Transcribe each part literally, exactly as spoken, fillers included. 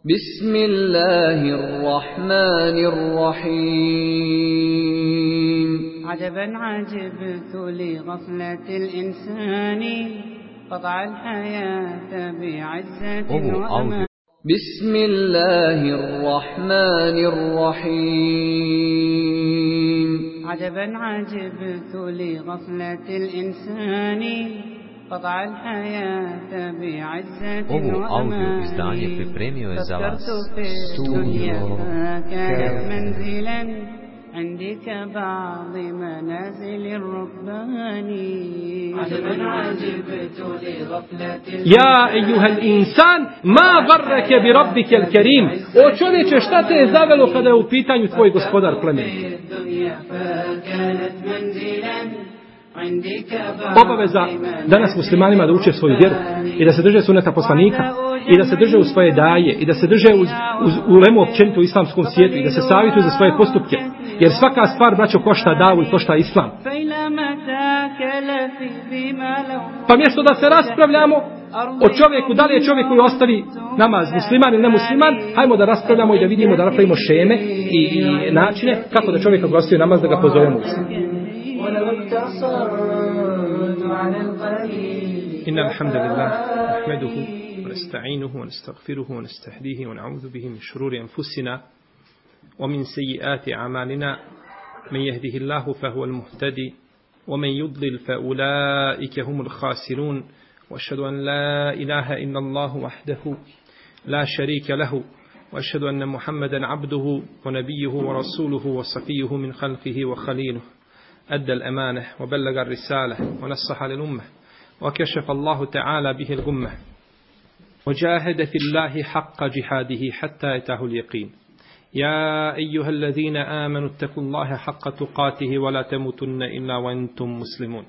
بسم الله الرحمن الرحيم عجبا عجبت لغفلة الإنسان قطع الحياة بعزة وأمان. بسم الله الرحمن الرحيم عجبا عجبت لغفلة الإنسان قطع الحياة بعزة وأمان. فكرت في الدنيا فكانت منزلا عندك بعض منازل الركبان. عجبا عجبت لغفلة يا أيها الإنسان ما غرك بربك الكريم. O čovječe, šta te je zavelo kada je u pitanju tvoj gospodar plemeniti? Obaveza danas muslimanima da uče svoju vjeru i da se drže suneta poslanika i da se drže u svoje daje i da se drže uz, uz ulemu općenito u islamskom svijetu i da se savjetuju za svoje postupke, jer svaka stvar, braćo, košta davu i košta islam. Pa mjesto da se raspravljamo o čovjeku, da li je čovjek koji ostavi namaz musliman ili nemusliman, hajmo da raspravljamo i da vidimo, da napravimo šeme i, i načine kako da čovjek ostavi namaz, da ga pozovemo u islam. إن الحمد لله نحمده ونستعينه ونستغفره ونستهديه ونعوذ به من شرور أنفسنا ومن سيئات أعمالنا من يهده الله فهو المهتدي ومن يضلل فأولئك هم الخاسرون وأشهد أن لا إله إلا الله وحده لا شريك له وأشهد أن محمدا عبده ونبيه ورسوله وصفيه من خلقه وخليله أدى الأمانة وبلغ الرسالة ونصح للأمة وكشف الله تعالى به الغمة وجاهد في الله حق جهاده حتى أتاه اليقين. يا أيها الذين آمنوا اتقوا الله حق تقاته ولا تموتن إلا وأنتم مسلمون.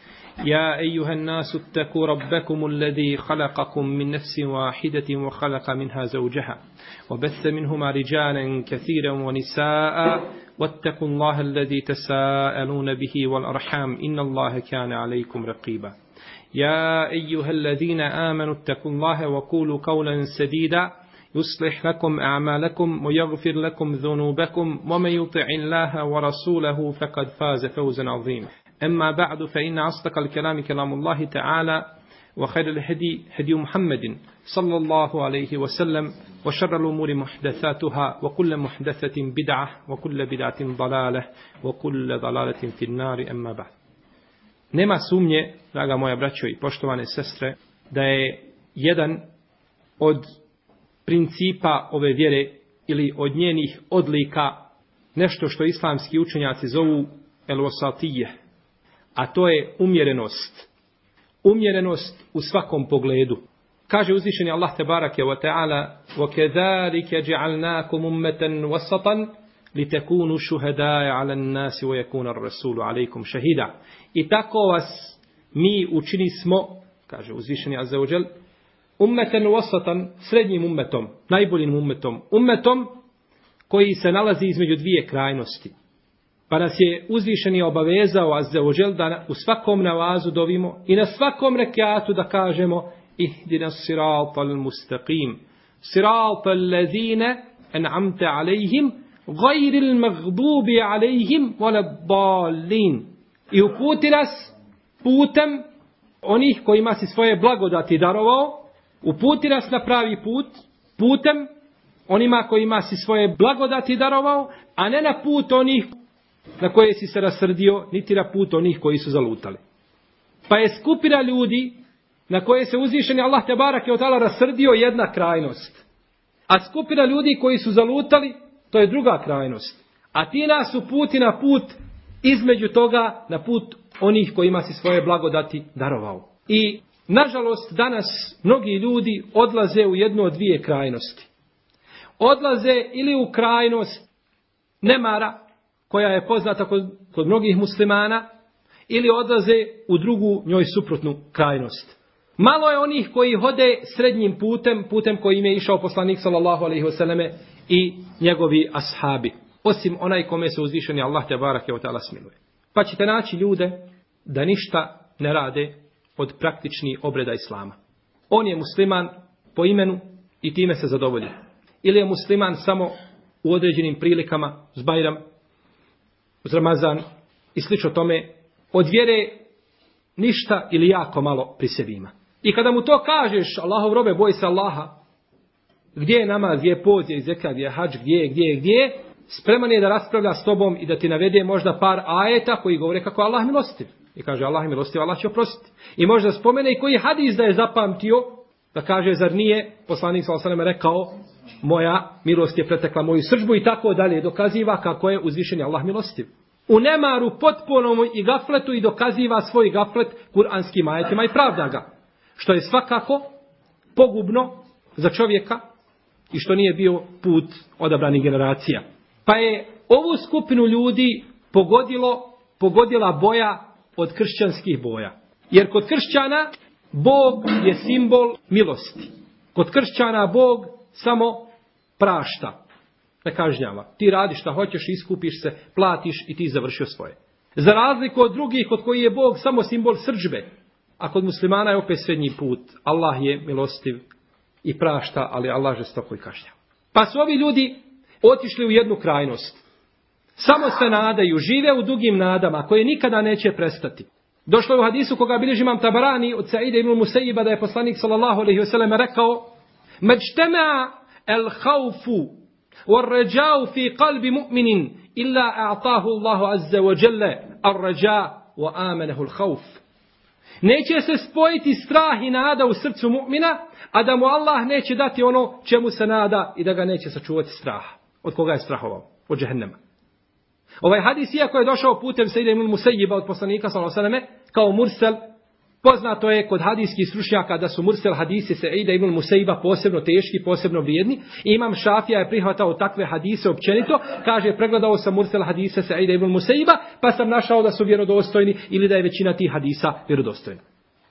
يا أيها الناس اتقوا ربكم الذي خلقكم من نفس واحدة وخلق منها زوجها وبث منهما رجالا كثيرا ونساء واتقوا الله الذي تساءلون به والأرحام إن الله كان عليكم رقيبا. يا أيها الذين آمنوا اتقوا الله وقولوا قولا سديدا يصلح لكم أعمالكم ويغفر لكم ذنوبكم ومن يطع الله ورسوله فقد فاز فوزا عظيما. أما بعد فإن أصدق الكلام كلام الله تعالى وخير الهدي هدي محمد صلى الله عليه وسلم وشر الأمور محدثاتها وكل محدثة بدعة وكل بدعة ضلالة وكل ضلالة في النار. أما بعد. Nema sumnje, draga moja braćo i poštovane sestre, da je jedan od principa ove vjere ili od njenih odlika nešto što islamski učenjaci zovu el-wasatije, a to je umjerenost. Umjerenost u svakom pogledu. Kaže uzvišeni Allah tebarake wa ta'ala وَكَذَلِكَ جَعَلْنَاكُمْ أُمَّةً وَسَطًا لِتَكُونُوا شُهَدَاءَ عَلَى النَّاسِ وَيَكُونَ الرَّسُولُ عَلَيْكُمْ شَهِيدًا. I tako vas mi učini smo, kaže uzvišeni azza wa džel, ummeten wasatan, srednjim ummetom, najboljim ummetom, ummetom koji se nalazi između dvije krajnosti. Pa nas je uzvišeni obavezao azza wa džel da u svakom namazu dovimo i na svakom rekatu da kažemo ihdina siratal mustaqim, siratal ladhina an'amta alayhim ghayril maghdubi alayhim waladdallin. I uputi nas putem onih kojima si svoje blagodati darovao, uputi nas na pravi put, putem onima kojima si svoje blagodati darovao, a ne na put onih na koje si se rasrdio, niti na put onih koji su zalutali. Pa je skupina ljudi na koje se uzvišeni Allah tebarake ve taala rasrdio jedna krajnost, a skupina ljudi koji su zalutali, to je druga krajnost. A ti nas uputi na put između toga, na put onih kojima si svoje blagodati darovao. I nažalost danas mnogi ljudi odlaze u jednu od dvije krajnosti. Odlaze ili u krajnost nemara, koja je poznata kod, kod mnogih muslimana, ili odlaze u drugu, njoj suprotnu krajnost. Malo je onih koji hode srednjim putem, putem kojim je išao poslanik sallallahu alejhi ve selleme i njegovi ashabi. Osim onaj kome se uzvišeni Allah tebarake ve taala smiluje. Pa ćete naći ljude da ništa ne rade od praktičnih obreda islama. On je musliman po imenu i time se zadovolji. ili je musliman samo u određenim prilikama, uz Bajram, uz Ramazan i slično tome, od vjere ništa ili jako malo pri sebi ima. I kada mu to kažeš, Allahov robe, boj se Allaha, gdje je namaz, gdje je post, gdje je zekat, gdje je hadž, gdje je, gdje je, gdje je, spreman je da raspravlja s tobom i da ti navede možda par ajeta koji govore kako Allah milostiv. I kaže Allah je milostiv, Allah će oprostiti. I možda spomene i koji hadis da je zapamtio, da kaže zar nije poslanik sallallahu alejhi ve sellem rekao moja milost je pretekla moju srdžbu i tako dalje, dokaziva kako je uzvišeni Allah milostiv. U nemaru potpunom i gafletu i dokaziva svoj gaflet kuranskim ajetima i pravda ga. Što je svakako pogubno za čovjeka i što nije bio put odabranih generacija. Pa je ovu skupinu ljudi pogodilo, pogodila boja od kršćanskih boja. Jer kod kršćana Bog je simbol milosti. Kod kršćana Bog samo prašta, ne kažnjava. Ti radiš šta hoćeš, iskupiš se, platiš i ti završio svoje. Za razliku od drugih kod koji je Bog samo simbol srdžbe, a kod muslimana je opet srednji put. Allah je milostiv i prašta, ali Allah žestoko i kažnjava. Pa su ovi ljudi otišli u jednu krajnost. Samo se nadaju, žive u dugim nadama koje nikada neće prestati. Došlo je u hadisu koga bilježi imam Tabarani od Sa'ida ibn Musayyiba da je poslanik sallallahu alejhi ve sellem rekao: "Majtama al-khawfu wal-raja'u fi qalbi mu'minin illa a'tahu Allahu azza wa jalla ar-raja' wa amanahu al-khawf." Neće se spojiti strah i nada u srcu mu'mina, a da mu Allah neće dati ono čemu se nada i da ga neće sačuvati straha. Od koga je strahovao? Od džehennema. Ovaj hadis, iako je došao putem Sa'ida ibn Musayyiba od poslanika sallallahu alejhi ve selleme kao mursel, poznato je kod hadijskih stručnjaka da su mursel hadisi Sa'ida ibn Musayyiba posebno teški, posebno vrijedni. I Imam Šafija je prihvatao takve hadise općenito, kaže pregledao sam mursel hadise Sa'ida ibn Musayyiba, pa sam našao da su vjerodostojni ili da je većina tih hadisa vjerodostojna.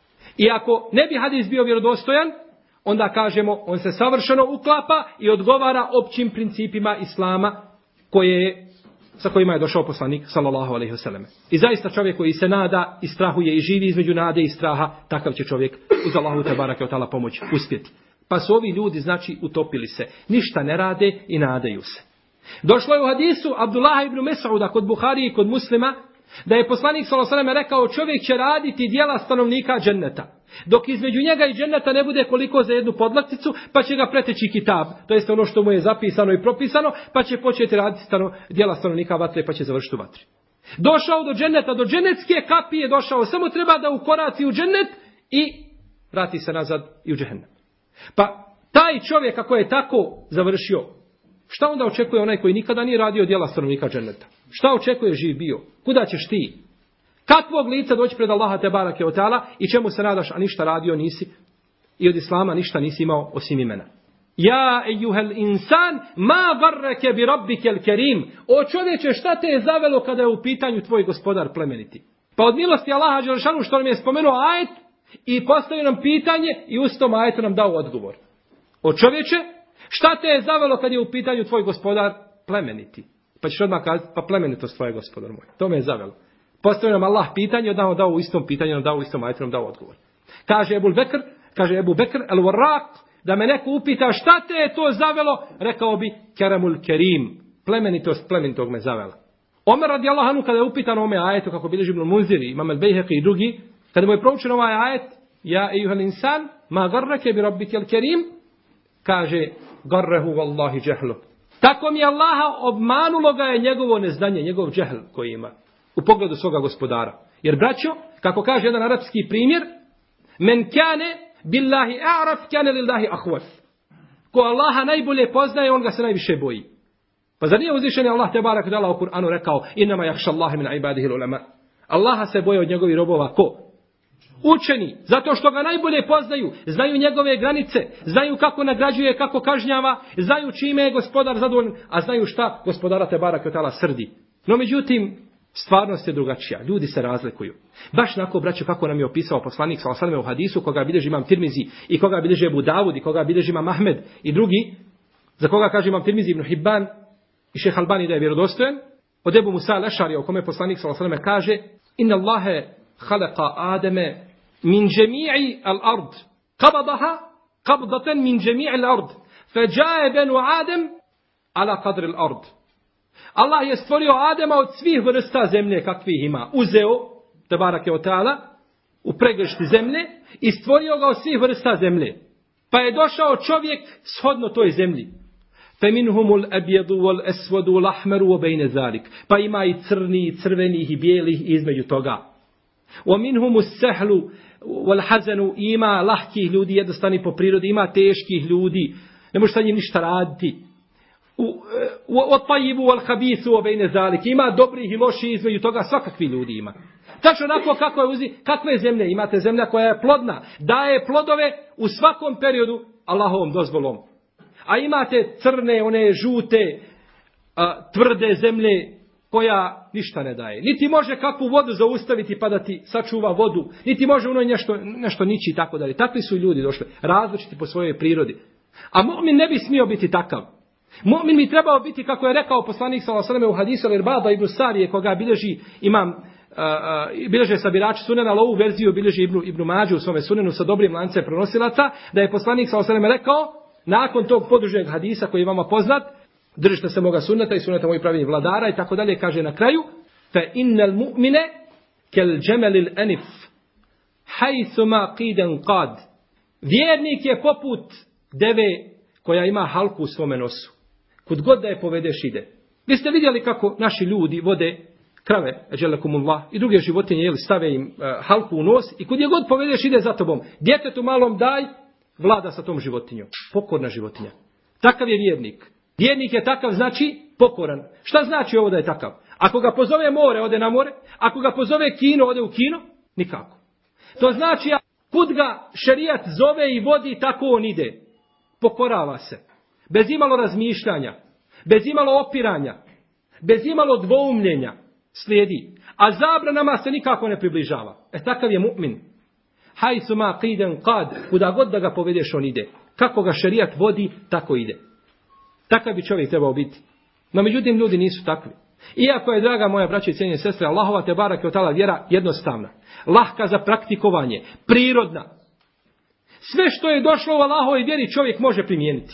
I ako ne bi hadis bio vjerodostojan, onda kažemo on se savršeno uklapa i odgovara općim principima islama koje je sa kojima je došao poslanik sallallahu alejhi ve selleme. I zaista čovjek koji se nada i strahuje i živi između nade i straha, takav će čovjek uz Allahu te bareke ve taala pomoć uspjeti. Pa su ovi ljudi znači utopili se, ništa ne rade i nadaju se. Došlo je u hadisu Abdullah ibn Mes'uda kod Buhari i kod Muslima da je poslanik sallallahu alejhi ve selleme rekao čovjek će raditi djela stanovnika dženneta, dok između njega i dženneta ne bude koliko za jednu podlakticu, pa će ga preteći kitab, to jest ono što mu je zapisano i propisano, pa će početi raditi stano, djela stanovnika vatre, pa će završiti u vatri. Došao do dženneta, do dženetske kapije došao, samo treba da ukoraci u džennet i vrati se nazad i u džehennem. Pa taj čovjek kako je tako završio, šta onda očekuje onaj koji nikada nije radio djela stanovnika dženneta? Šta očekuje živ bio? Kuda ćeš ti? Kakvog lica doći pred Allaha te barake o ta'ala i čemu se nadaš, a ništa radio nisi i od islama ništa nisi imao osim imena. Ja ejuhel insan ma garreke bi rabbikel kerim. O čovječe, šta te je zavelo kada je u pitanju tvoj gospodar plemeniti? Pa od milosti Allaha dželešanu što nam je spomenuo ajet i postavio nam pitanje i u tom ajetu nam dao odgovor. O čovječe, šta te je zavelo kad je u pitanju tvoj gospodar plemeniti? Pa ćeš odmah kazati, pa plemenitost tvoj gospodar moj. To me je zavelo. Postavio nam Allah pitanje, odmah dao u istom pitanju, nam dao u istom ajetu, nam dao odgovor. Kaže Ebu Bekr, kaže Ebu Bekr, el warraq, da me neko upita šta te je to zavelo, rekao bi keremul kerim, plemenitost plemenitog me zavela. Omer radijallahu anhu kada je upitan o ome ajetu, kako bilježi Ibn Munziri, Imam el-Bejheqi i drugi, kada mu je proučen ovaj ajet, ja ejuhel insan, ma garrake bi rabbikel kerim, kaže, garrehu wallahi džehlu. Tako mi Allaha obmanulo ga je njegovo neznanje, njegov džehl koji ima u pogledu svoga gospodara. Jer braćo, kako kaže jedan arapski primjer, men kane billahi a'raf kane lillahi ahwaf. Ko Allaha najbolje poznaje, on ga se najviše boji. Pa zar nije uzvišeni Allah te barak dala u Kur'anu rekao inama yakhsha Allaha min ibadihi ulama. Allaha se boje od njegovih robova ko? Učeni, zato što ga najbolje poznaju, znaju njegove granice, znaju kako nagrađuje, kako kažnjava, znaju čime je gospodar zadovoljan, a znaju šta gospodara te barak dala srdi. No međutim, stvarnost je drugačija. Ljudi se razlikuju. Baš nako, braćo, kako nam je opisao poslanik sallallahu alejhi ve sellem u hadisu koga bilježi imam Tirmizi i koga bilježi Abu Davud i koga bilježi imam Ahmed i drugi, za koga kaže imam Tirmizi ibn Hibban i Šejh Albani da je vjerodostojan, od Ebu Musa al-Ešarija u kome poslanik sallallahu alejhi ve sellem kaže: "Inna Allahe khalaqa Adame min jami'i al-ard, qabadaha qabdatan min jami'i al-ard, Feđaje benu Adem ala qadri al-ard. Allah je stvorio Adema od svih vrsta zemlje kakvih ima. Uzeo, tebarake od ta'ala, u pregršti zemlje i stvorio ga od svih vrsta zemlje. Pa je došao čovjek shodno toj zemlji. Feminhumul abjadu wal aswadu wal ahmaru wa bayna zalik. Pa ima i crni, i crvenih, i bijelih između toga. Wa minhumus sahlu wal hazanu, ima lahkih ljudi, jednostavni po prirodi, ima teških ljudi, ne može sa njim ništa raditi. Wa tayyibu wal khabithu wa bayna zalik. Ima dobrih i loših između toga, svakakvi ljudi ima. Tačno onako kako je uzi, kakve zemlje imate, zemlja koja je plodna, daje plodove u svakom periodu Allahovom dozvolom. A imate crne, one žute, a, tvrde zemlje koja ništa ne daje. Niti može kakvu vodu zaustaviti pa da ti sačuva vodu, niti može ono nešto, nešto nići i tako dalje. Takvi su ljudi došli, različiti po svojoj prirodi. A mu'min ne bi smio biti takav. Mu'min bi trebao biti, kako je rekao poslanik sallallahu alejhi ve sellem u hadisu al-Irbada ibn Sarije, koga bilježi imam uh, uh, bilježe sabirači sunena, ali ovu verziju bilježi Ibn, Ibn Mađu u svome sunenu sa dobrim lancem prenosilaca, da je poslanik sallallahu alejhi ve sellem rekao, nakon tog podužeg hadisa koji je vama poznat, držite se moga sunneta i sunneta mojih pravilnih vladara i tako dalje, kaže na kraju, fa innal mu'mine kel džemelil enif, hajthuma qiden qad. Vjernik je poput deve koja ima halku u svome nosu. Kud god da je povedeš ide. Vi ste vidjeli kako naši ljudi vode krave, ađelekumullah, i druge životinje, jeli, stave im uh, halku u nos i kud je god povedeš ide za tobom. Djetetu malom daj, vlada sa tom životinjom. Pokorna životinja. Takav je vjernik. Vjernik je takav, znači pokoran. Šta znači ovo da je takav? Ako ga pozove more, ode na more. Ako ga pozove kino, ode u kino. Nikako. To znači, kud ga šerijat zove i vodi, tako on ide. Pokorava se. Bez imalo razmišljanja. Bez imalo opiranja. Bez imalo dvoumljenja. Slijedi. A zabranama se nikako ne približava. E takav je mu'min. Hajsuma qiden qad. Kuda god da ga povedeš, on ide. Kako ga šerijat vodi, tako ide. Takav bi čovjek trebao biti. No međutim, ljudi nisu takvi. Iako je, draga moja braća i cijenjene sestre, Allahova te barake od ta'ala vjera jednostavna. Lahka za praktikovanje. Prirodna. Sve što je došlo u Allahovoj vjeri čovjek može primijeniti.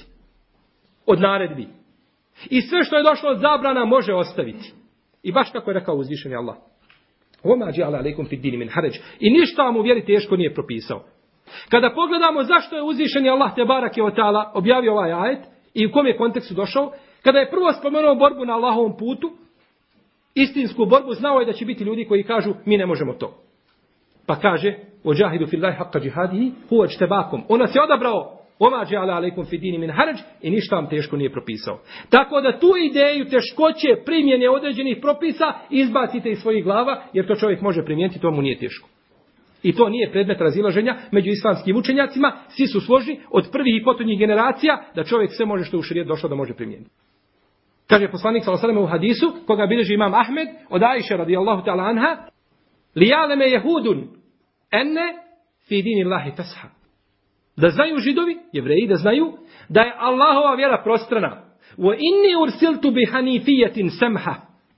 Od naredbi. I sve što je došlo od zabrana može ostaviti. I baš kako je rekao uzvišeni Allah. Oma džala alejkum fid dini min haraj. I ništa vam u vjeri teško nije propisao. Kada pogledamo zašto je uzvišeni Allah te barake od ta'ala objavio ovaj ajet i u kom je kontekstu došao, kada je prvo spomenuo borbu na Allahovom putu, istinsku borbu, znao je da će biti ljudi koji kažu mi ne možemo to. Pa kaže ođahidu fillahi haqqa džihadihi huwa ijtabakum. On nas je odabrao. Oma džala alejkum fid dini min haraj i ništa vam teško nije propisao. Tako da tu ideju teškoće primjene određenih propisa izbacite iz svojih glava, jer to čovjek može primijeniti, to mu nije teško. I to nije predmet razilaženja među islamskim učenjacima, svi su složni od prvih i potonjih generacija da čovjek sve može što u šerijet došlo da može primijeniti. Kaže poslanik sallallahu alejhi ve sellem u hadisu koga bilježi imam Ahmed od Ajše radijallahu ta'ala anha: "Lijaleme jehudun enne fi dinillahi tasha." Da znaju Židovi, Jevreji, da znaju da je Allahova vjera prostrana. Wa inni ursiltu bi hanifiyatin samha.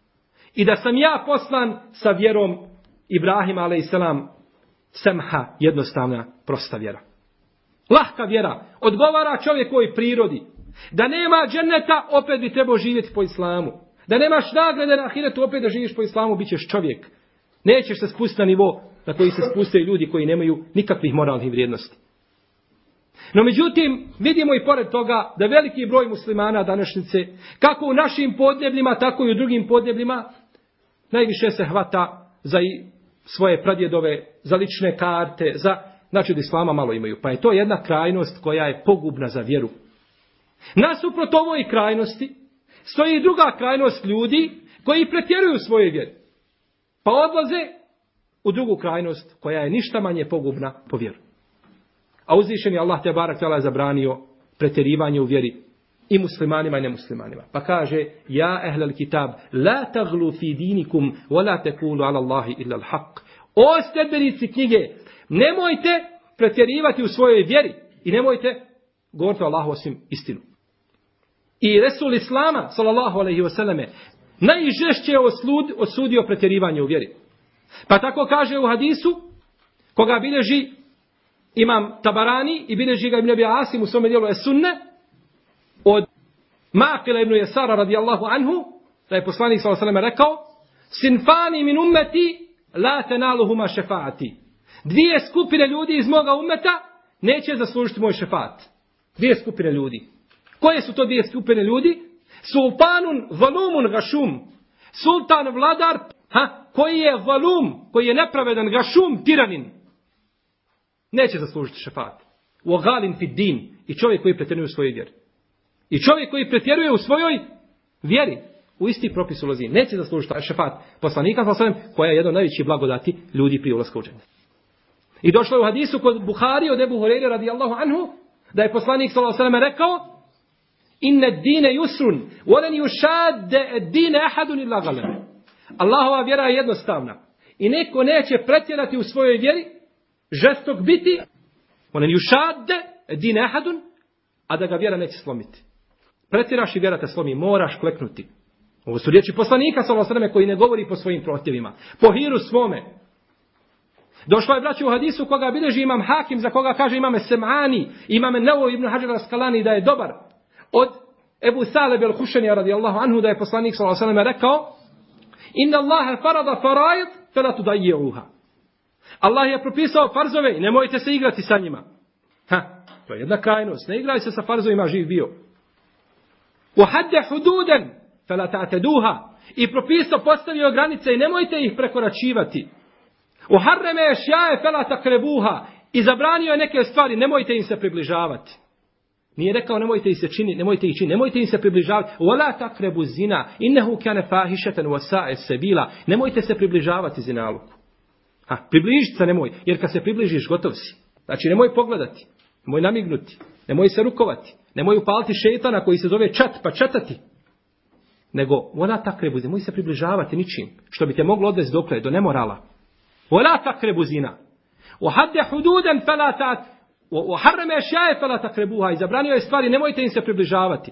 I da sam ja poslan sa vjerom Ibrahima alejselam samha, jednostavna, prosta vjera. Lahka vjera. Odgovara čovjekovoj prirodi. Da nema dženneta, opet bi trebao živjeti po islamu. Da nemaš nagrade na ahiretu, opet da živiš po islamu, bit ćeš čovjek. Nećeš se spustiti na nivo na koji se spustaju ljudi koji nemaju nikakvih moralnih vrijednosti. No međutim, vidimo i pored toga da veliki broj muslimana današnjice, kako u našim podnebljima, tako i u drugim podnebljima, najviše se hvata za i svoje pradjedove, za lične karte, za, znači da islama malo imaju. Pa je to jedna krajnost koja je pogubna za vjeru. Nasuprot ovoj krajnosti stoji i druga krajnost ljudi koji pretjeruju svoje vjere. Pa odlaze u drugu krajnost koja je ništa manje pogubna po vjeru. A uzvišeni Allah te barak tala je zabranio pretjerivanje u vjeri i muslimanima i nemuslimanima. Pa kaže: Ja ehlel kitab, la taglu fi dinikum, wa la tekulu ala Allahi illa al-haq. O stedbenici knjige, nemojte pretjerivati u svojoj vjeri i nemojte govoriti o Allahu osim istinu. I Resul Islama, sallallahu alaihi wa sallame, najžešće je oslud, osudio pretjerivanje u vjeri. Pa tako kaže u hadisu, koga bilježi imam Tabarani i bilježi ga Ibn Abi Asim u svome dijelu Es-Sunne, Maqila ibn Yasara radijallahu anhu, da je poslanik sallallahu alejhi ve sellem rekao: "Sinfani min ummeti la tenaluhuma šefaati." Dvije skupine ljudi iz moga ummeta neće zaslužiti moj šefat. Dvije skupine ljudi. Koje su to dvije skupine ljudi? Sultanun valumun gašum. Sultan vladar, ha, koji je valum, koji je nepravedan, gašum, tiranin. Neće zaslužiti šefat. Uogalin fid din. I čovjek koji pretjeruje u svojoj vjeri. I čovjek koji pretjeruje u svojoj vjeri. U isti propis ulazi. Neće zaslužiti šefat poslanika, koja je jedan od najvećih blagodati ljudi prije ulaska u džennet. I došlo je u hadisu kod Buhari od Ebu Hureyre radijallahu anhu, da je poslanik sallallahu alejhi ve sellem rekao: "Inna ad-dine yusrun, wa lan yushadda ad-dine ahadun illa ghalaba." Allahova vjera je jednostavna i neko neće pretjerati u svojoj vjeri, žestok biti, wa lan yushadda ad-dine ahadun, a da ga vjera neće slomiti. Pretjeraš i vjera te slomi, moraš kleknuti. Ovo su riječi poslanika sallallahu alejhi ve sellem koji ne govori po svojim protivima, po hiru svome. Došlo je, braću, u hadisu koga bilježi imam Hakim, za koga kaže imame Sem'ani, imame Nawawi ibn Hajar al-Asqalani da je dobar. Od Ebu Saleb al-Hušenija radijallahu anhu da je poslanik sallallahu alejhi ve sellem rekao: "Inna Allaha farada faraid fala tudayyi'uha." Allah je propisao farzove i nemojte se igrati sa njima. Ha, to je jedna krajnost. Ne igraj se sa farzovima, živ bio. "Wa hadda hududan fala ta'taduha." I propisao, postavio granice i nemojte ih prekoračivati. Uharreme ešjaje fela takrebuha. I zabranio je neke stvari, nemojte im se približavati. Nije rekao nemojte ih se čini, nemojte ih čini, nemojte im se približavati. Wala takrebu zina, innehu kane fahišeten wasae sebila. Nemojte se približavati zinaluku. Ha, približiti se nemoj, jer kad se približiš gotov si. Znači nemoj pogledati, nemoj namignuti, nemoj se rukovati, nemoj upaliti šetana koji se zove čat, pa čatati. Nego, wala takrebu zina, nemoj se približavati ničim, što bi te moglo odvesti dokle, do nemorala. ولا تقربوا زنا وحد حدودا فلا تات وحرم اشياء فلا تقربوها. Zabranio je stvari, nemojte im se približavati.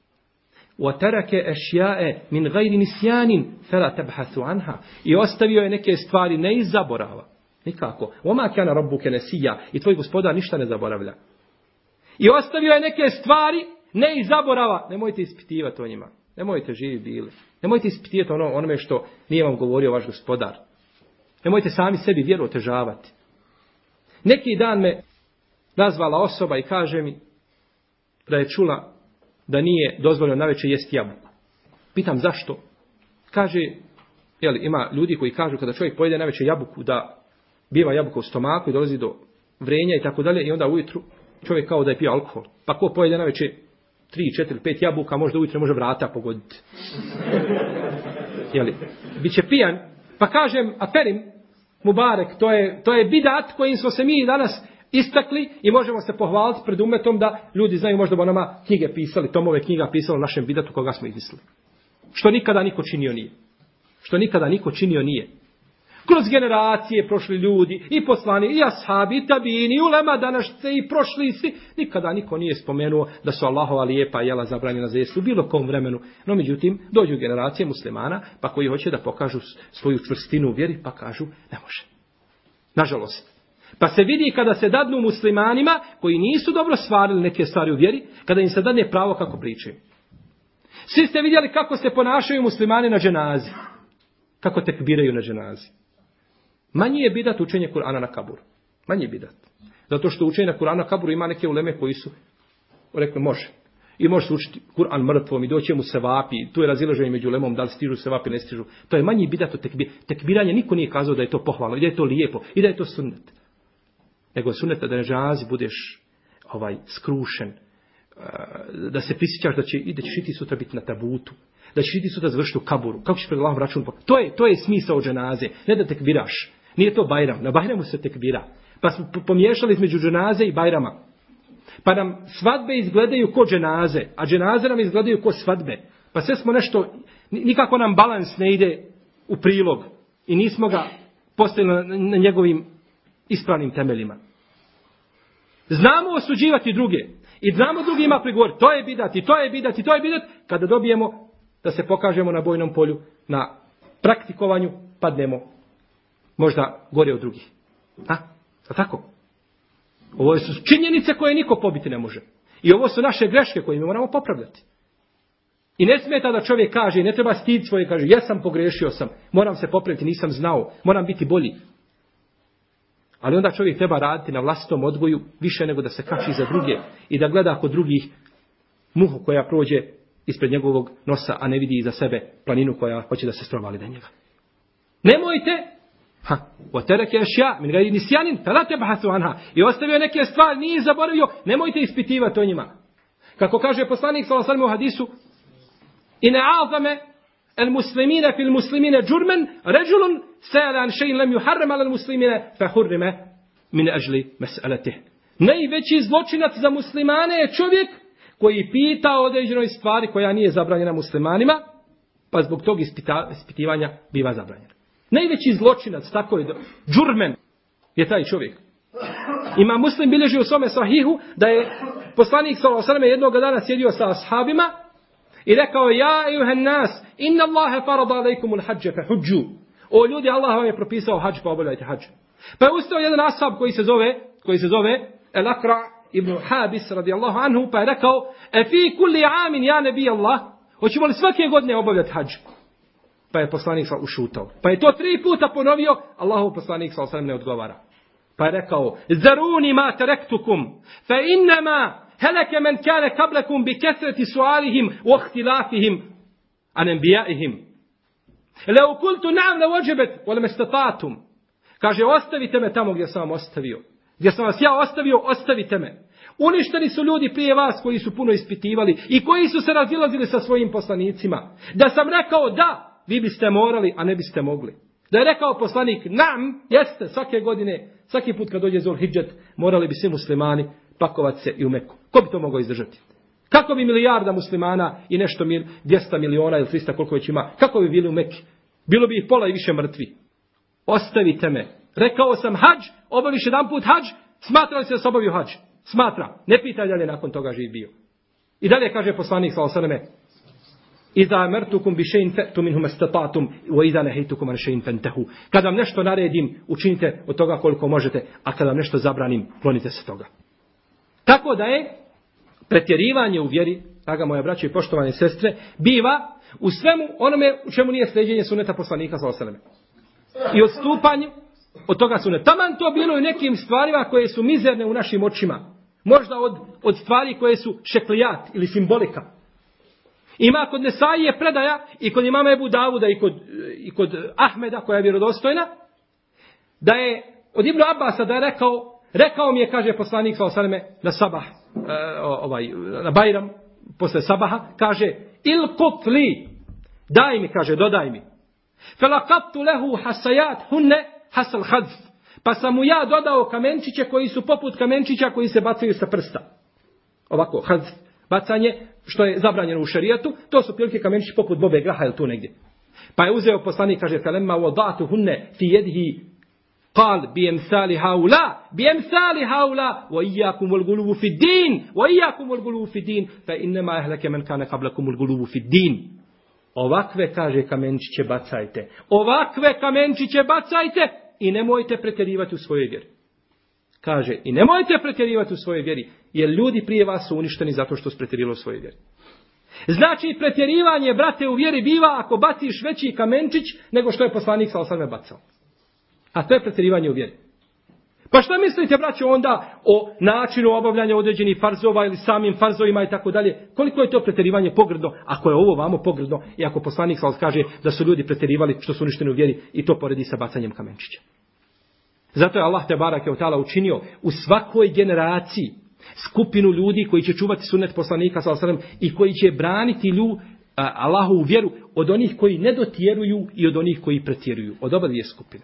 وترك اشياء من غير نسيان فلا تبحثوا عنها. I ostavio je neke stvari ne iz zaborava, nikako. وما كان ربك نسيا. I tvoj gospodar ništa ne zaboravlja. I ostavio je neke stvari ne iz zaborava, nemojte ispitivati o njima, nemojte živi bili, nemojte ispitivati ono onome što nije vam govorio vaš gospodar. Nemojte sami sebi vjeru otežavati. Neki dan me nazvala osoba i kaže mi da je čula da nije dozvoljeno navečer jesti jabuku. Pitam zašto? Kaže, jeli, ima ljudi koji kažu kada čovjek pojede navečer jabuku da biva jabuka u stomaku i dolazi do vrenja i tako dalje i onda ujutru čovjek kao da je pio alkohol. Pa ko pojede navečer tri, četiri, pet jabuka možda ujutro može vrata pogoditi. Jeli, biće pijan. Pa kažem, aferim, Mubarek, to je, to je bidat kojim smo se mi danas istakli i možemo se pohvaliti pred umetom da ljudi znaju možda bo nama knjige pisali, tomove knjiga pisali o našem bidatu koga smo izmislili. Što nikada niko činio nije. Što nikada niko činio nije. Kroz generacije prošli ljudi, i poslani, i ashabi, i tabini, i ulema današnjice, i prošli svi. Nikada niko nije spomenuo da su Allahova lijepa jela zabranjena za jesti u bilo kom vremenu. No međutim, dođu generacije muslimana, pa koji hoće da pokažu svoju čvrstinu u vjeri, pa kažu ne može. Nažalost. Pa se vidi kada se dadnu muslimanima, koji nisu dobro stvarili neke stvari u vjeri, kada im se dadne pravo kako pričaju. Svi ste vidjeli kako se ponašaju muslimani na dženazi. Kako tekbiraju na dženazi. Manji je bidat učenje Kur'ana na kaburu. Manji je bidat. Zato što učenje na Kur'ana na kaburu ima neke uleme koji su rekli može. I može se učiti Kur'an mrtvom i doći mu sevapi. Tu je razilaženje među ulemom da li stižu sevapi, ne stižu. To je manji bidat od tekbir. Tekbiranje niko nije kazao da je to pohvalno i da je to lijepo i da je to sunnet. Nego je sunnet da na dženazi budeš ovaj skrušen. Da se prisjećaš da, će, da ćeš iti sutra biti na tabutu. Da ćeš iti sutra završiti u kaburu. Kako ćeš pred Allahom račun? To je, to je smisao dženaze. Ne da tekbiraš. Nije to Bajram. Na Bajramu se tekbira. Pa smo pomiješali između dženaze i Bajrama. Pa nam svadbe izgledaju ko dženaze, a dženaze nam izgledaju ko svadbe. Pa sve smo nešto, nikako nam balans ne ide u prilog. I nismo ga postavili na, na njegovim ispravnim temeljima. Znamo osuđivati druge. I znamo drugima prigovoriti. To je bidat i to je bidat i to je bidat. Kada dobijemo da se pokažemo na bojnom polju, na praktikovanju, padnemo možda gore od drugih. A? A tako? Ovo su činjenice koje niko pobiti ne može. I ovo su naše greške koje mi moramo popravljati. I ne smeta da čovjek kaže, ne treba stid svoje, kaže, ja sam pogriješio sam, moram se popraviti, nisam znao, moram biti bolji. Ali onda čovjek treba raditi na vlastitom odgoju više nego da se kači za druge i da gleda kod drugih muhu koja prođe ispred njegovog nosa, a ne vidi iza sebe planinu koja hoće da se strovali na njega. Nemojte, ha, otereke ešja, min gajri nisjanin, fela tebhasu anha, i ostavio neke stvari, nije zaboravio, nemojte ispitivati o njima. Kako kaže poslanik sallallahu alejhi ve sellem u hadisu, ine azame el muslimine fil muslimine džurmen, ređulun sa'ala an shay'in lam yuharram ala al muslimine fa hurrima min ajli mas'alatih. Najveći zločinac za muslimane je čovjek koji pita o određenoj stvari koja nije zabranjena muslimanima, pa zbog tog ispita, ispitivanja biva zabranjena. Najveći zločinac, tako je, džurmen, je taj čovjek. Ima Muslim bilježi u svome sahihu da je poslanik sallallahu alejhi ve sellem jednog dana sjedio sa ashabima i rekao: ja ejuhan nas, inna Allahe farada alejkumul hadže fe hudžu. O ljudi, Allah vam je propisao hadž, pa obavljajte hadž. Pa je ustao jedan ashab koji se zove, koji se zove El Akra ibn Habis radijallahu anhu, pa je rekao: e fi kulli amin ja nebi Allah, hoćemo li svake godine obavljati hadž? Pa je poslanik sa ušutao. Pa je to tri puta ponovio, Allahov poslanik sa osam ne odgovara. Pa je rekao: zaruni ma taraktukum, fa innama heleke men kane kablekum bi kesreti sualihim u ohtilafihim an enbijaihim. Leo kultu nam le ođebet, ole me statatum. Kaže, ostavite me tamo gdje sam vam ostavio. Gdje sam vas ja ostavio, ostavite me. Uništeni su ljudi prije vas koji su puno ispitivali i koji su se razilazili sa svojim poslanicima. Da sam rekao da, vi biste morali, a ne biste mogli. Da je rekao poslanik, nam, jeste, svake godine, svaki put kad dođe Zul Hidžet, morali bi svi muslimani pakovati se i u Meku. Ko bi to mogao izdržati? Kako bi milijarda muslimana i nešto mil, dvjesto miliona ili tristo koliko već ima, kako bi bili u Meki? Bilo bi ih pola i više mrtvi. Ostavite me. Rekao sam hadž, obaviš jedan put hadž, smatra li se da se obavio hadž? Smatra. Ne pita da li je nakon toga živ bio. I dalje kaže poslanik sallallahu alejhi ve selleme: iza amartukum bi shay'in fa'tu minhu mastata'tum wa iza nahaytukum an shay'in fantahu. Kada vam nešto naredim, učinite od toga koliko možete, a kada vam nešto zabranim, klonite se toga. Tako da je pretjerivanje u vjeri, draga moja braćo i poštovane sestre, biva u svemu onome u čemu nije sljeđenje suneta poslanika sallallahu alejhi ve selleme. I odstupanju od toga suneta. Taman to bilo i nekim stvarima koje su mizerne u našim očima. Možda od, od stvari koje su šeklijat ili simbolika. Ima kod Nesaije predaja i kod imama Ebu Davuda i kod, i kod Ahmeda koja je vjerodostojna, da je od Ibnu Abasa da je rekao, rekao mi je, kaže poslanik sallallahu alejhi ve selleme, na sabah, e, ovaj, na Bajram, posle sabaha, kaže, il kutli, daj mi, kaže, dodaj mi. Felakattu lehu hasajat hunne hasal hadf. Pa sam mu ja dodao kamenčiće koji su poput kamenčića koji se bacaju sa prsta. Ovako, hadf, bacanje, što je zabranjeno u šerijatu, to su prilike kamenčići poput bobe graha ili tu negdje. Pa je uzeo poslanik, kaže, felemma wadatu hunne fi yedihi qal bi emsali haula, bi emsali haula, wa iyyakum wal gulubu fi din, wa iyyakum wal gulubu fi din, fa innama ahlaka man kana qablakum wal gulubu fi din. Ovakve, kaže, kamenčiće bacajte. Ovakve kamenčiće bacajte i nemojte pretjerivati u svojoj vjeri. Kaže, i nemojte pretjerivati u svojoj vjeri, jer ljudi prije vas su uništeni zato što su pretjerivali u svojoj vjeri. Znači, pretjerivanje, brate, u vjeri biva ako baciš veći kamenčić nego što je poslanik sallallahu alejhi ve sellem bacao. A to je pretjerivanje u vjeri. Pa šta mislite, braćo, onda o načinu obavljanja određenih farzova ili samim farzovima i tako dalje? Koliko je to pretjerivanje pogrdno, ako je ovo vamo pogrdno i ako poslanik sallallahu kaže da su ljudi pretjerivali što su uništeni u vjeri i to poredi sa bacanjem kamenčića. Zato je Allah te barake od ta'ala učinio u svakoj generaciji skupinu ljudi koji će čuvati sunnet poslanika sallallahu alejhi ve sellem i koji će braniti lju, a, Allahovu vjeru od onih koji ne dotjeruju i od onih koji pretjeruju. Od oba dvije skupine.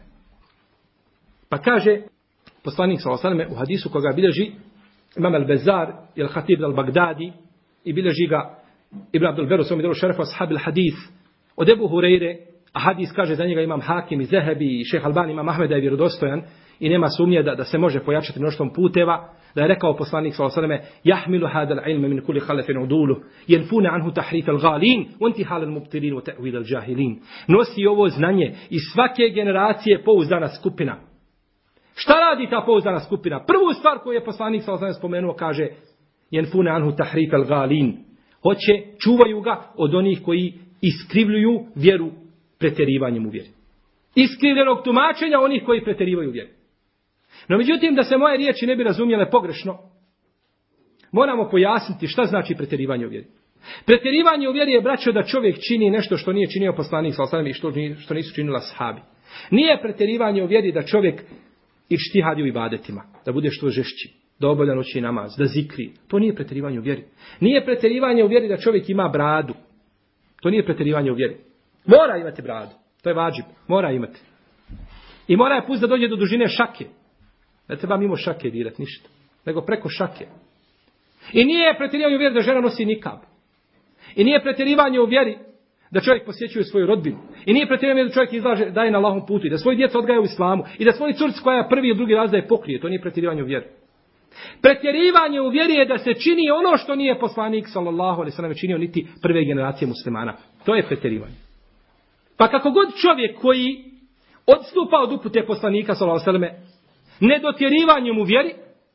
Pa kaže poslanik sallallahu alejhi ve sellem u hadisu koga bilježi Imam al-Bazzar i al-Khatib al-Bagdadi i bilježi ga Ibn Abdul Berr u svom djelu Šeref ashab al-Hadis od Ebu Hureyre, a hadis kaže za njega Imam Hakim i Zehebi i Šejh Albani, Imam Ahmeda je vjerodostojan i nema sumnje da, da se može pojačati mnoštvom puteva, da je rekao poslanik sallallahu alejhi ve sellem: "Yahmilu hada al-ilm min kulli khalafin udulu, yanfuna anhu tahrif al-ghalin wa intihal al-mubtilin wa ta'wil al-jahilin." Nosi ovo znanje iz svake generacije pouzdana skupina. Šta radi ta pouzdana skupina? Prvu stvar koju je poslanik sallallahu alejhi ve sellem spomenuo, kaže: "Yanfuna anhu tahrif al-ghalin." hoće, čuvaju ga od onih koji iskrivljuju vjeru pretjerivanjem u vjeri. Iskrivljenog tumačenja onih koji pretjerivaju vjeru. No međutim, da se moje riječi ne bi razumjele pogrešno, moramo pojasniti šta znači pretjerivanje u vjeri. Pretjerivanje u vjeri je, braćo, da čovjek čini nešto što nije činio poslanik sallallahu alejhi ve sellem i što, što nisu činila sahabi. Nije pretjerivanje u vjeri da čovjek ištihadi u ibadetima, da bude što žešći, da obavlja noćni namaz, da zikri. To nije pretjerivanje u vjeri. Nije pretjerivanje u vjeri da čovjek ima bradu. To nije pretjerivanje u vjeri. Mora imati bradu. To je vađib. Mora imati. I mora je pust da dođe do dužine šake. Ne treba mimo šake dirati ništa, nego preko šake. I nije pretjerivanje u vjeri da žena nosi nikab. I nije pretjerivanje u vjeri da čovjek posjećuje svoju rodbinu. I nije pretjerivanje da čovjek izlaže, daje na Allahovom putu i da svoju djecu odgaja u islamu i da svoju curcu koja je prvi ili drugi razred pokrije. To nije pretjerivanje u vjeri. Pretjerivanje u vjeri je da se čini ono što nije poslanik sallallahu alejhi ve sellem činio niti prve generacije muslimana. To je pretjerivanje. Pa kako god čovjek koji odstupa od upute poslanika sallallahu alejhi ve sellem nedotjerivanjem u vjeri,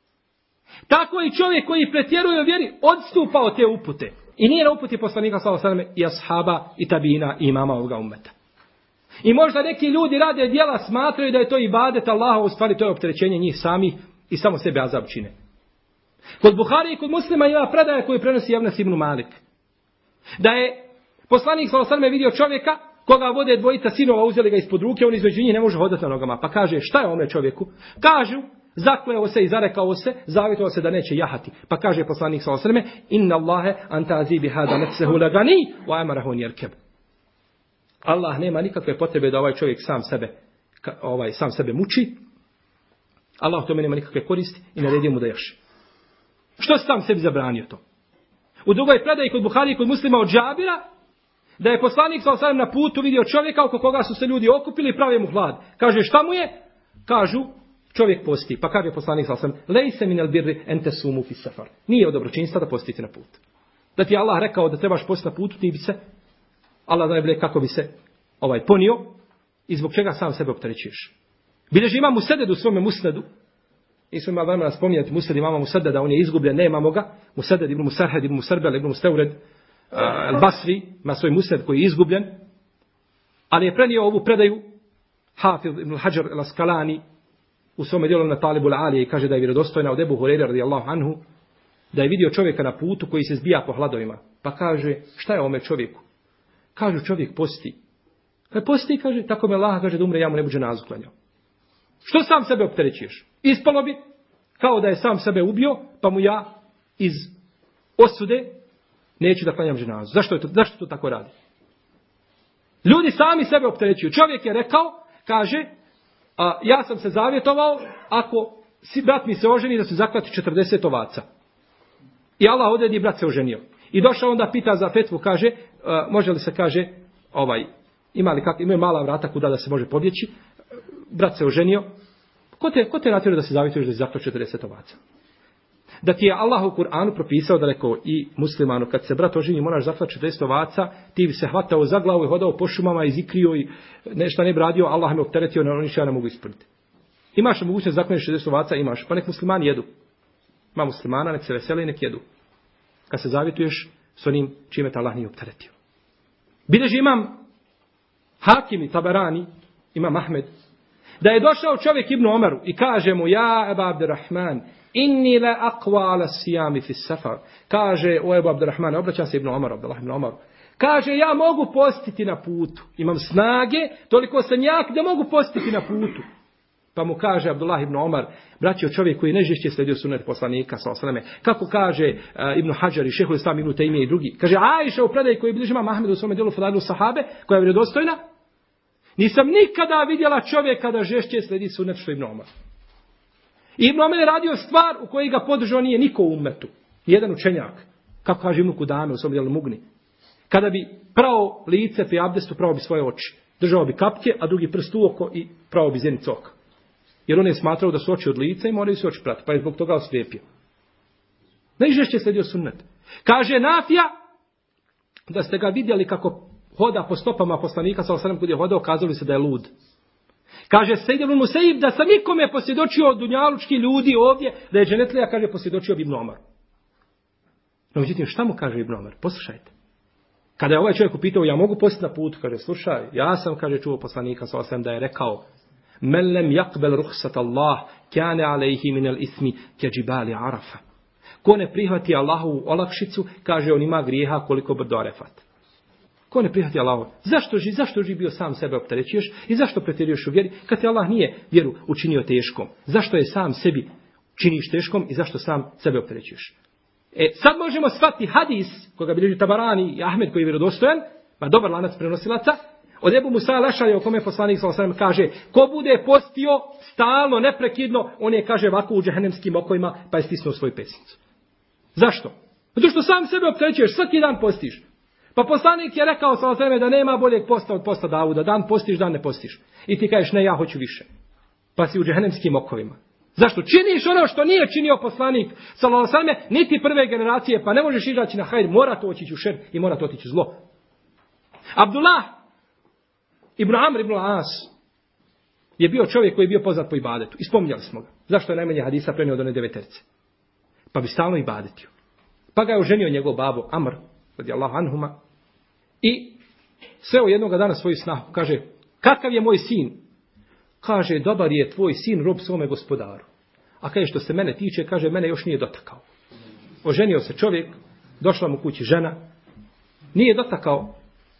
tako i čovjek koji pretjeruje u vjeri odstupa od te upute. I nije na uputi poslanika sallallahu alejhi ve sellem i ashaba i tabina i imama ovoga ummeta. I možda neki ljudi rade djela, smatraju da je to ibadet Allaha, u stvari to je opterećenje njih sami i samo sebe azab čine. Kod Buhari i kod Muslima ima predaja koju prenosi Enes ibn Malik. Da je poslanik sallallahu alejhi ve sellem vidio čovjeka koga vode dvojica sinova, uzeli ga ispod ruke, on između njih ne može hodati na nogama. Pa kaže, šta je ome čovjeku? Kažu, zakleo se i zarekao se, zavjetovao se da neće jahati. Pa kaže poslanik sallallahu alejhi ve sellem: "Inna Allahe antazi bi hada nafsuhu lagani wa amarahu yarkab." Allah nema nikakve potrebe da ovaj čovjek sam sebe ovaj sam sebe muči. Allah to nema nikakve koristi i naredio mu da jaše. Što si sam sebi zabranio to? U drugoj predaji kod Buhari i kod Muslima od Džabira, da je poslanik sallallahu alejhi ve sellem na putu vidio čovjeka oko koga su se ljudi okupili i prave mu hlad. Kaže, šta mu je? Kažu, čovjek posti. Pa kaže poslanik sallallahu alejhi ve sellem: "Lejse minel birri en tasumu fi safar." Nije od dobročinstva da postite na put. Da ti Allah rekao da trebaš postiti na putu, ti bi se Allah najbolje kako bi se ovaj ponio i zbog čega sam sebe opterećuješ. Bilježi imam Musedded u svome musnedu. Nismo imali vremena spominjati Musned imama Museddeda, on je izgubljen, nemamo ga. Musedded ibn Musarhed ibn Musarbel ibn Mustaured al-Basri ima svoj musned koji je izgubljen. Ali je prenio ovu predaju Hafiz ibn Hajar al-Asqalani u svome djelu na Talibul Alije i kaže da je vjerodostojna od Ebu Hurajre radijallahu anhu, da je vidio čovjeka na putu koji se zbija po hladovima. Pa kaže, šta je ome čovjeku? Kažu, čovjek posti. Kaže, posti, kaže, tako me Allah kaže da umre, ja mu ne buđe nazu klanjao. Što sam sebe opterećuješ? Ispalo bi kao da je sam sebe ubio, pa mu ja iz osude neću da klanjam ženazu. Zašto je to, zašto to tako radi? Ljudi sami sebe opterećuju. Čovjek je rekao, kaže, a, ja sam se zavjetovao, ako si brat mi se oženi, da se zaklati četrdeset ovaca. I Allah odredi, brat se oženio. I došao onda pita za fetvu, kaže, a, može li se, kaže, ovaj, ima li kak, imaju mala vrata kuda da se može pobjeći, brat se oženio. Ko te, ko te natjerao da se zavjetuješ da se zaklati četrdeset ovaca? Da ti je Allah u Kur'anu propisao da rekao i muslimanu, kad se brat oženi moraš zaklati četrdeset ovaca, ti bi se hvatao za glavu i hodao po šumama i zikrio i nešto ne bi radio, Allah me opteretio, na ništa ja ne mogu ispuniti. Imaš mogućnost da zaklaniš četrdeset ovaca, imaš, pa nek muslimani jedu. Ima muslimana, nek se vesele i nek jedu. Kad se zavjetuješ s onim čime te Allah nije opteretio. Bileži imam Hakim i Tabarani, imam Ahmed, da je došao čovjek Ibnu Omeru i kaže mu, ja Eba Abdurrahman, inni la aqwa ala sijami fi safar. Kaže, o Ebu Abdurrahman, obraćam se Ibnu Omeru, Abdullah Ibnu Omeru. Kaže, ja mogu postiti na putu. Imam snage, toliko sam jak da mogu postiti na putu. Pa mu kaže Abdullah ibn Omar, braćo čovjek koji nežešće sledio sunnet poslanika, sallallahu alejhi ve selleme, kako kaže uh, Ibn Hajar i Šejhul Islam ibn Tejmije i drugi. Kaže, Ajša u predaji koji bilježi imam Ahmed u svome djelu Fadailu sahabe, koja je vjerodostojna, nisam nikada vidjela čovjeka da žešće sledi sunnet što Ibn Omar. Ibn Omar je radio stvar u kojoj ga podržao nije niko u ummetu. Jedan učenjak, kako kaže Ibn Kudame u svome djelu Mugni. Kada bi prao lice pri abdestu, prao bi svoje oči. Držao bi kapke, a drugi prst u oko i prao bi zjenicu oka. Jer on je smatrao da su oči od lica i moraju se oči prati, pa je zbog toga oslijepio. Najžešće sledio sunnet. Kaže Nafija, da ste ga vidjeli kako hoda po stopama poslanika, sallallahu alejhi ve sellem, kad je hodao, kazali se da je lud. Kaže Sejd ibn Musaib, da sam nikome posvjedočio od dunjalučki ljudi ovdje, da je dženetlija, kaže, posvjedočio bi Ibn Omar. No, međutim, šta mu kaže Ibn Omer? Poslušajte. Kada je ovaj čovjek upitao, ja mogu postiti na putu, kaže, slušaj, ja sam, kaže, čuo poslanika sallallahu alejhi ve sellem da je rekao, men lem yaqbal ruhsat Allah, kana alayhi min al-ithmi kajibali Arafa. Ko ne prihvati Allahovu olakšicu, kaže, on ima grijeha koliko brdo Arefat. Ko ne prihvati Allahovu? Zašto ži, zašto ži bio sam sebe opterećuješ i zašto pretjeruješ u vjeri, kad ti Allah nije vjeru učinio teškom? Zašto je sam sebi činiš teškom i zašto sam sebe opterećuješ? E, sad možemo shvatiti hadis, koga bilježi Tabarani i Ahmed koji je vjerodostojan, ma dobar lanac prenosilaca, od Ebu Musa Lešarija o kome poslanik sallallahu alejhi ve sellem kaže, ko bude postio stalno, neprekidno, on je, kaže, ovako u džehennemskim okovima, pa je stisnuo svoju pesnicu. Zašto? Zato što sam sebe opterećuješ, svaki dan postiš. Pa poslanik je rekao sallallahu alejhi ve sellem da nema boljeg posta od posta Davuda, dan postiš, dan ne postiš. I ti kažeš, ne, ja hoću više. Pa si u džehennemskim okovima. Zašto? Činiš ono što nije činio poslanik sallallahu alejhi ve sellem, niti prve generacije, pa ne možeš izaći na hajr, mora to otići u šer i mora to otići u zlo. Abdullah ibn Amr ibn As je bio čovjek koji je bio poznat po ibadetu. I spominjali smo ga. Zašto je najmanje hadisa prenio od one deveterice? Pa bi stalno ibadetio. Pa ga je oženio njegov babo Amr, radijallahu anhuma, i sve u jednoga dana svoju snahu. Kaže, kakav je moj sin? Kaže, dobar je tvoj sin, rob svome gospodaru. A kaže, što se mene tiče, kaže, mene još nije dotakao. Oženio se čovjek, došla mu kući žena, nije dotakao,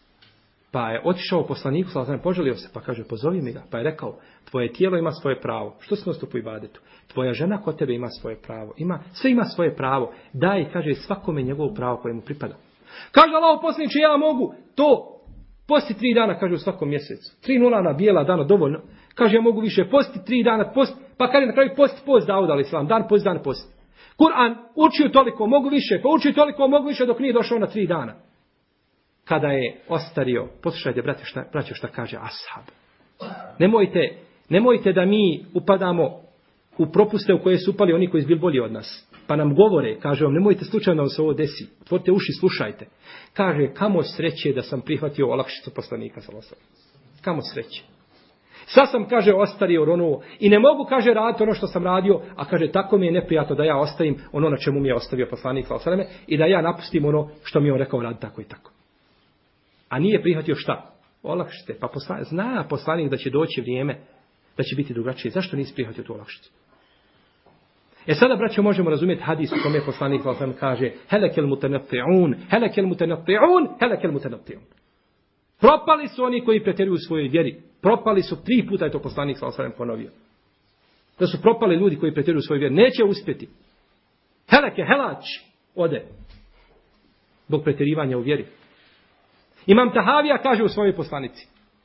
pa je otišao poslaniku, sallallahu alejhi ve sellem, poželio se, pa kaže, pozovi mi ga. Pa je rekao, tvoje tijelo ima svoje pravo. Što si nosto po ibadetu? Tvoja žena kod tebe ima svoje pravo. Ima, sve ima svoje pravo. Daj, kaže, svakome njegovo pravo koje mu pripada. Kaže Allahov poslaniče, ja mogu to posti tri dana, kaže, u svakom mjesecu. Tri nulana bijela dana, dovoljno. Kaže, ja mogu više posti tri dana, post, pa kaže na kraju posti post Dauda alejhi selam, dan post, dan post. Kur'an učio toliko, mogu više, pa učio toliko, mogu više dok nije došao na tri dana. Kada je ostario, poslušajte, brate, šta, braćo, šta kaže ashab. Nemojte, nemojte da mi upadamo u propuste u koje su upali oni koji su bili bolji od nas. Pa nam govore, kaže vam, nemojte slučajno da se ovo desi. Otvorite uši, slušajte. Kaže, kamo sreće da sam prihvatio olakšicu poslanika sallallahu alejhi ve sellem. Kamo sreće. Sad sam, kaže, ostario ono i ne mogu, kaže, raditi ono što sam radio, a kaže, tako mi je neprijatno da ja ostavim ono na čemu mi je ostavio poslanik sallallahu alejhi ve sellem i da ja napustim ono što mi je on rekao radi tako i tako. A nije prihvatio šta? Olakšite. Pa poslanik, zna poslanik da će doći vrijeme da će biti drugačije. Zašto nisi prihvatio tu olakšicu? E sada, braćo, možemo razumjeti hadis u kome je poslanik sallallahu alejhi ve sellem kaže helekel mutanatti'un, helekel mutanatti'un, helekel mutanatti'un. Propali su oni koji pretjeruju u svojoj vjeri. Propali su, tri puta je to poslanik sallallahu alejhi ve sellem ponovio. Da su propali ljudi koji pretjeruju u svojoj vjeri. Neće uspjeti. Heleke, helač, ode. Zbog pretjerivanja u vjeri. Imam Tahavija kaže u svojoj poslanici.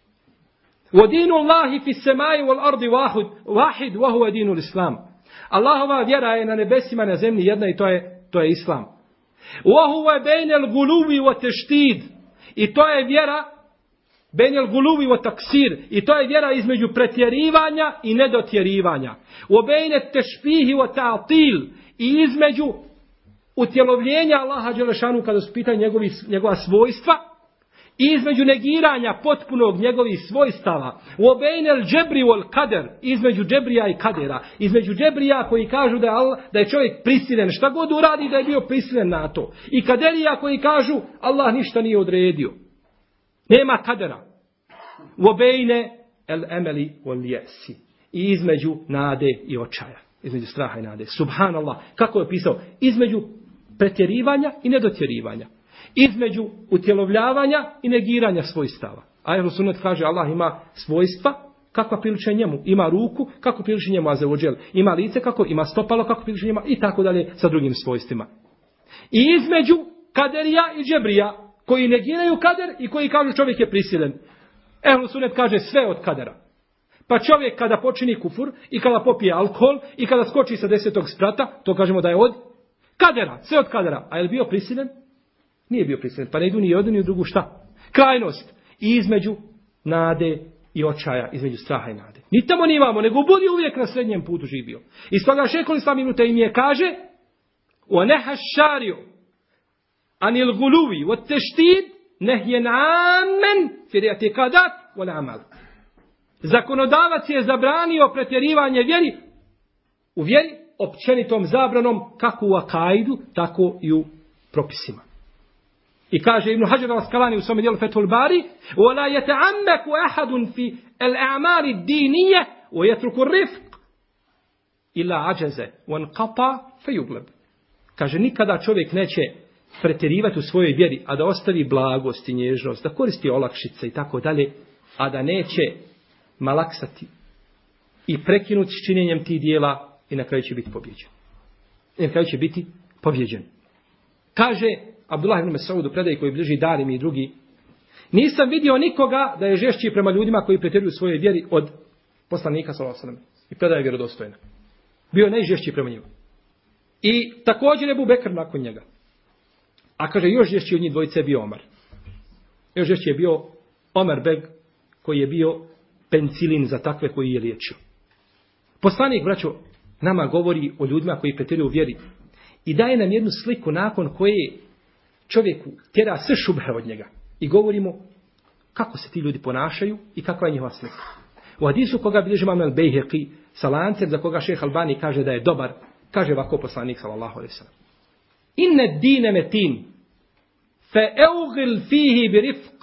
وَدِينُ اللَّهِ فِي السَّمَاءِ وَالْأَرْضِ وَاحِدْ وَهُوَ دِينُ الْإِسْلَامِ. Allahova vjera je na nebesima, na zemlji jedna i to je, to je islam. وَهُوَ بَيْنَ الْغُلُوِي وَتَشْتِيدِ. I to je vjera بَيْنَ الْغُلُوِي وَتَقْسِيرِ. I to je vjera između pretjerivanja i nedotjerivanja. وَبَيْنَ التَّشْبِيهِ وَتَعْطِيلِ. I između utjelovljenja Allaha dželešanu kada su pitanje njegovi, njegova svojstva i između negiranja potpunog njegovih svojstava. وَبَيْنَ الْجَبْرِ وَالْقَدَرِ. Između džebrija i kadera. Između džebrija koji kažu da je, Allah, da je čovjek prisilen. Šta god uradi da je bio prisilen na to. I kaderija koji kažu Allah ništa nije odredio. Nema kadera. وَبَيْنَ الْأَمَلِ وَالْيَأْسِ. I između nade i očaja. Između straha i nade. Subhanallah. Kako je pisao? Između pretjerivanja i nedotjerivanja. Između utjelovljavanja i negiranja svojstava. A Ehl Sunnet kaže Allah ima svojstva kakva priliče njemu. Ima ruku kako priliče njemu azza wa džel. Ima lice kako, ima stopalo kako priliče njemu i tako dalje sa drugim svojstvima. I između kaderija i džebrija koji negiraju kader i koji kažu čovjek je prisilen. Ehl Sunnet kaže sve od kadera. Pa čovjek kada počini kufur i kada popije alkohol i kada skoči sa desetog sprata, to kažemo da je od kadera, sve od kadera. A je li bio prisilen? Nije bio prisilen. Pa ne idu ni jednu ni u drugu šta? Krajnost. I između nade i očaja, između straha i nade. Ni tamo ni imamo, nego budi uvijek na srednjem putu živio. I stoga šejhul islam ibn Tejmije kaže وَنَهَ الشَّارِيُ عَنِ الْغُلُوِ وَالتَّشْتِيدِ نَهْيًا عَامًا فِي الْاعْتِقَادَاتِ وَالْأَعْمَالِ. Zakonodavac je zabranio pretjerivanje vjeri u vjeri općenitom zabranom kako u akaidu, tako i u propisima. I kaže Ibn Hajar al-Asqalani u svom djelu Fethul Bari: "Wala yata'ammaku ahadun fi al-a'mal ad-diniyya wa yatruku ar-rifq illa ajaza wa inqata fayuglab." Kaže, nikada čovjek neće pretjerivati u svojoj vjeri, a da ostavi blagost i nježnost, da koristi olakšice i tako dalje, a da neće malaksati i prekinuti s činjenjem tih dijela i na kraju će biti pobjeđen. I na kraju će biti pobjeđen. Kaže Abdullah ibn Mas'ud u predaji koji bliži Darim i drugi: "Nisam vidio nikoga da je žešći prema ljudima koji pretjeruju u svojoj vjeri od poslanika sallallahu alejhi ve sellem." I predaja je vjerodostojna. Bio najžešći prema njima. I također Ebu Bekr nakon njega. A kaže, još žešći od njih dvojice je bio Omar. Još žešći je bio Omer beg, koji je bio penicilin za takve koji je liječio. Poslanik, braćo, nama govori o ljudima koji pretjeruju u vjeri i daje nam jednu sliku nakon koje čovjeku tjera sve šubhe od njega. I govorimo kako se ti ljudi ponašaju i kakva je njihova slika. U hadisu koga bilježi Imam al-Bejheqi sa lancem za koga šejh Albani kaže da je dobar, kaže ovako poslanik sallallahu alejhi ve sellem: "Inne dine metin, fa eughil fihi bi rifq,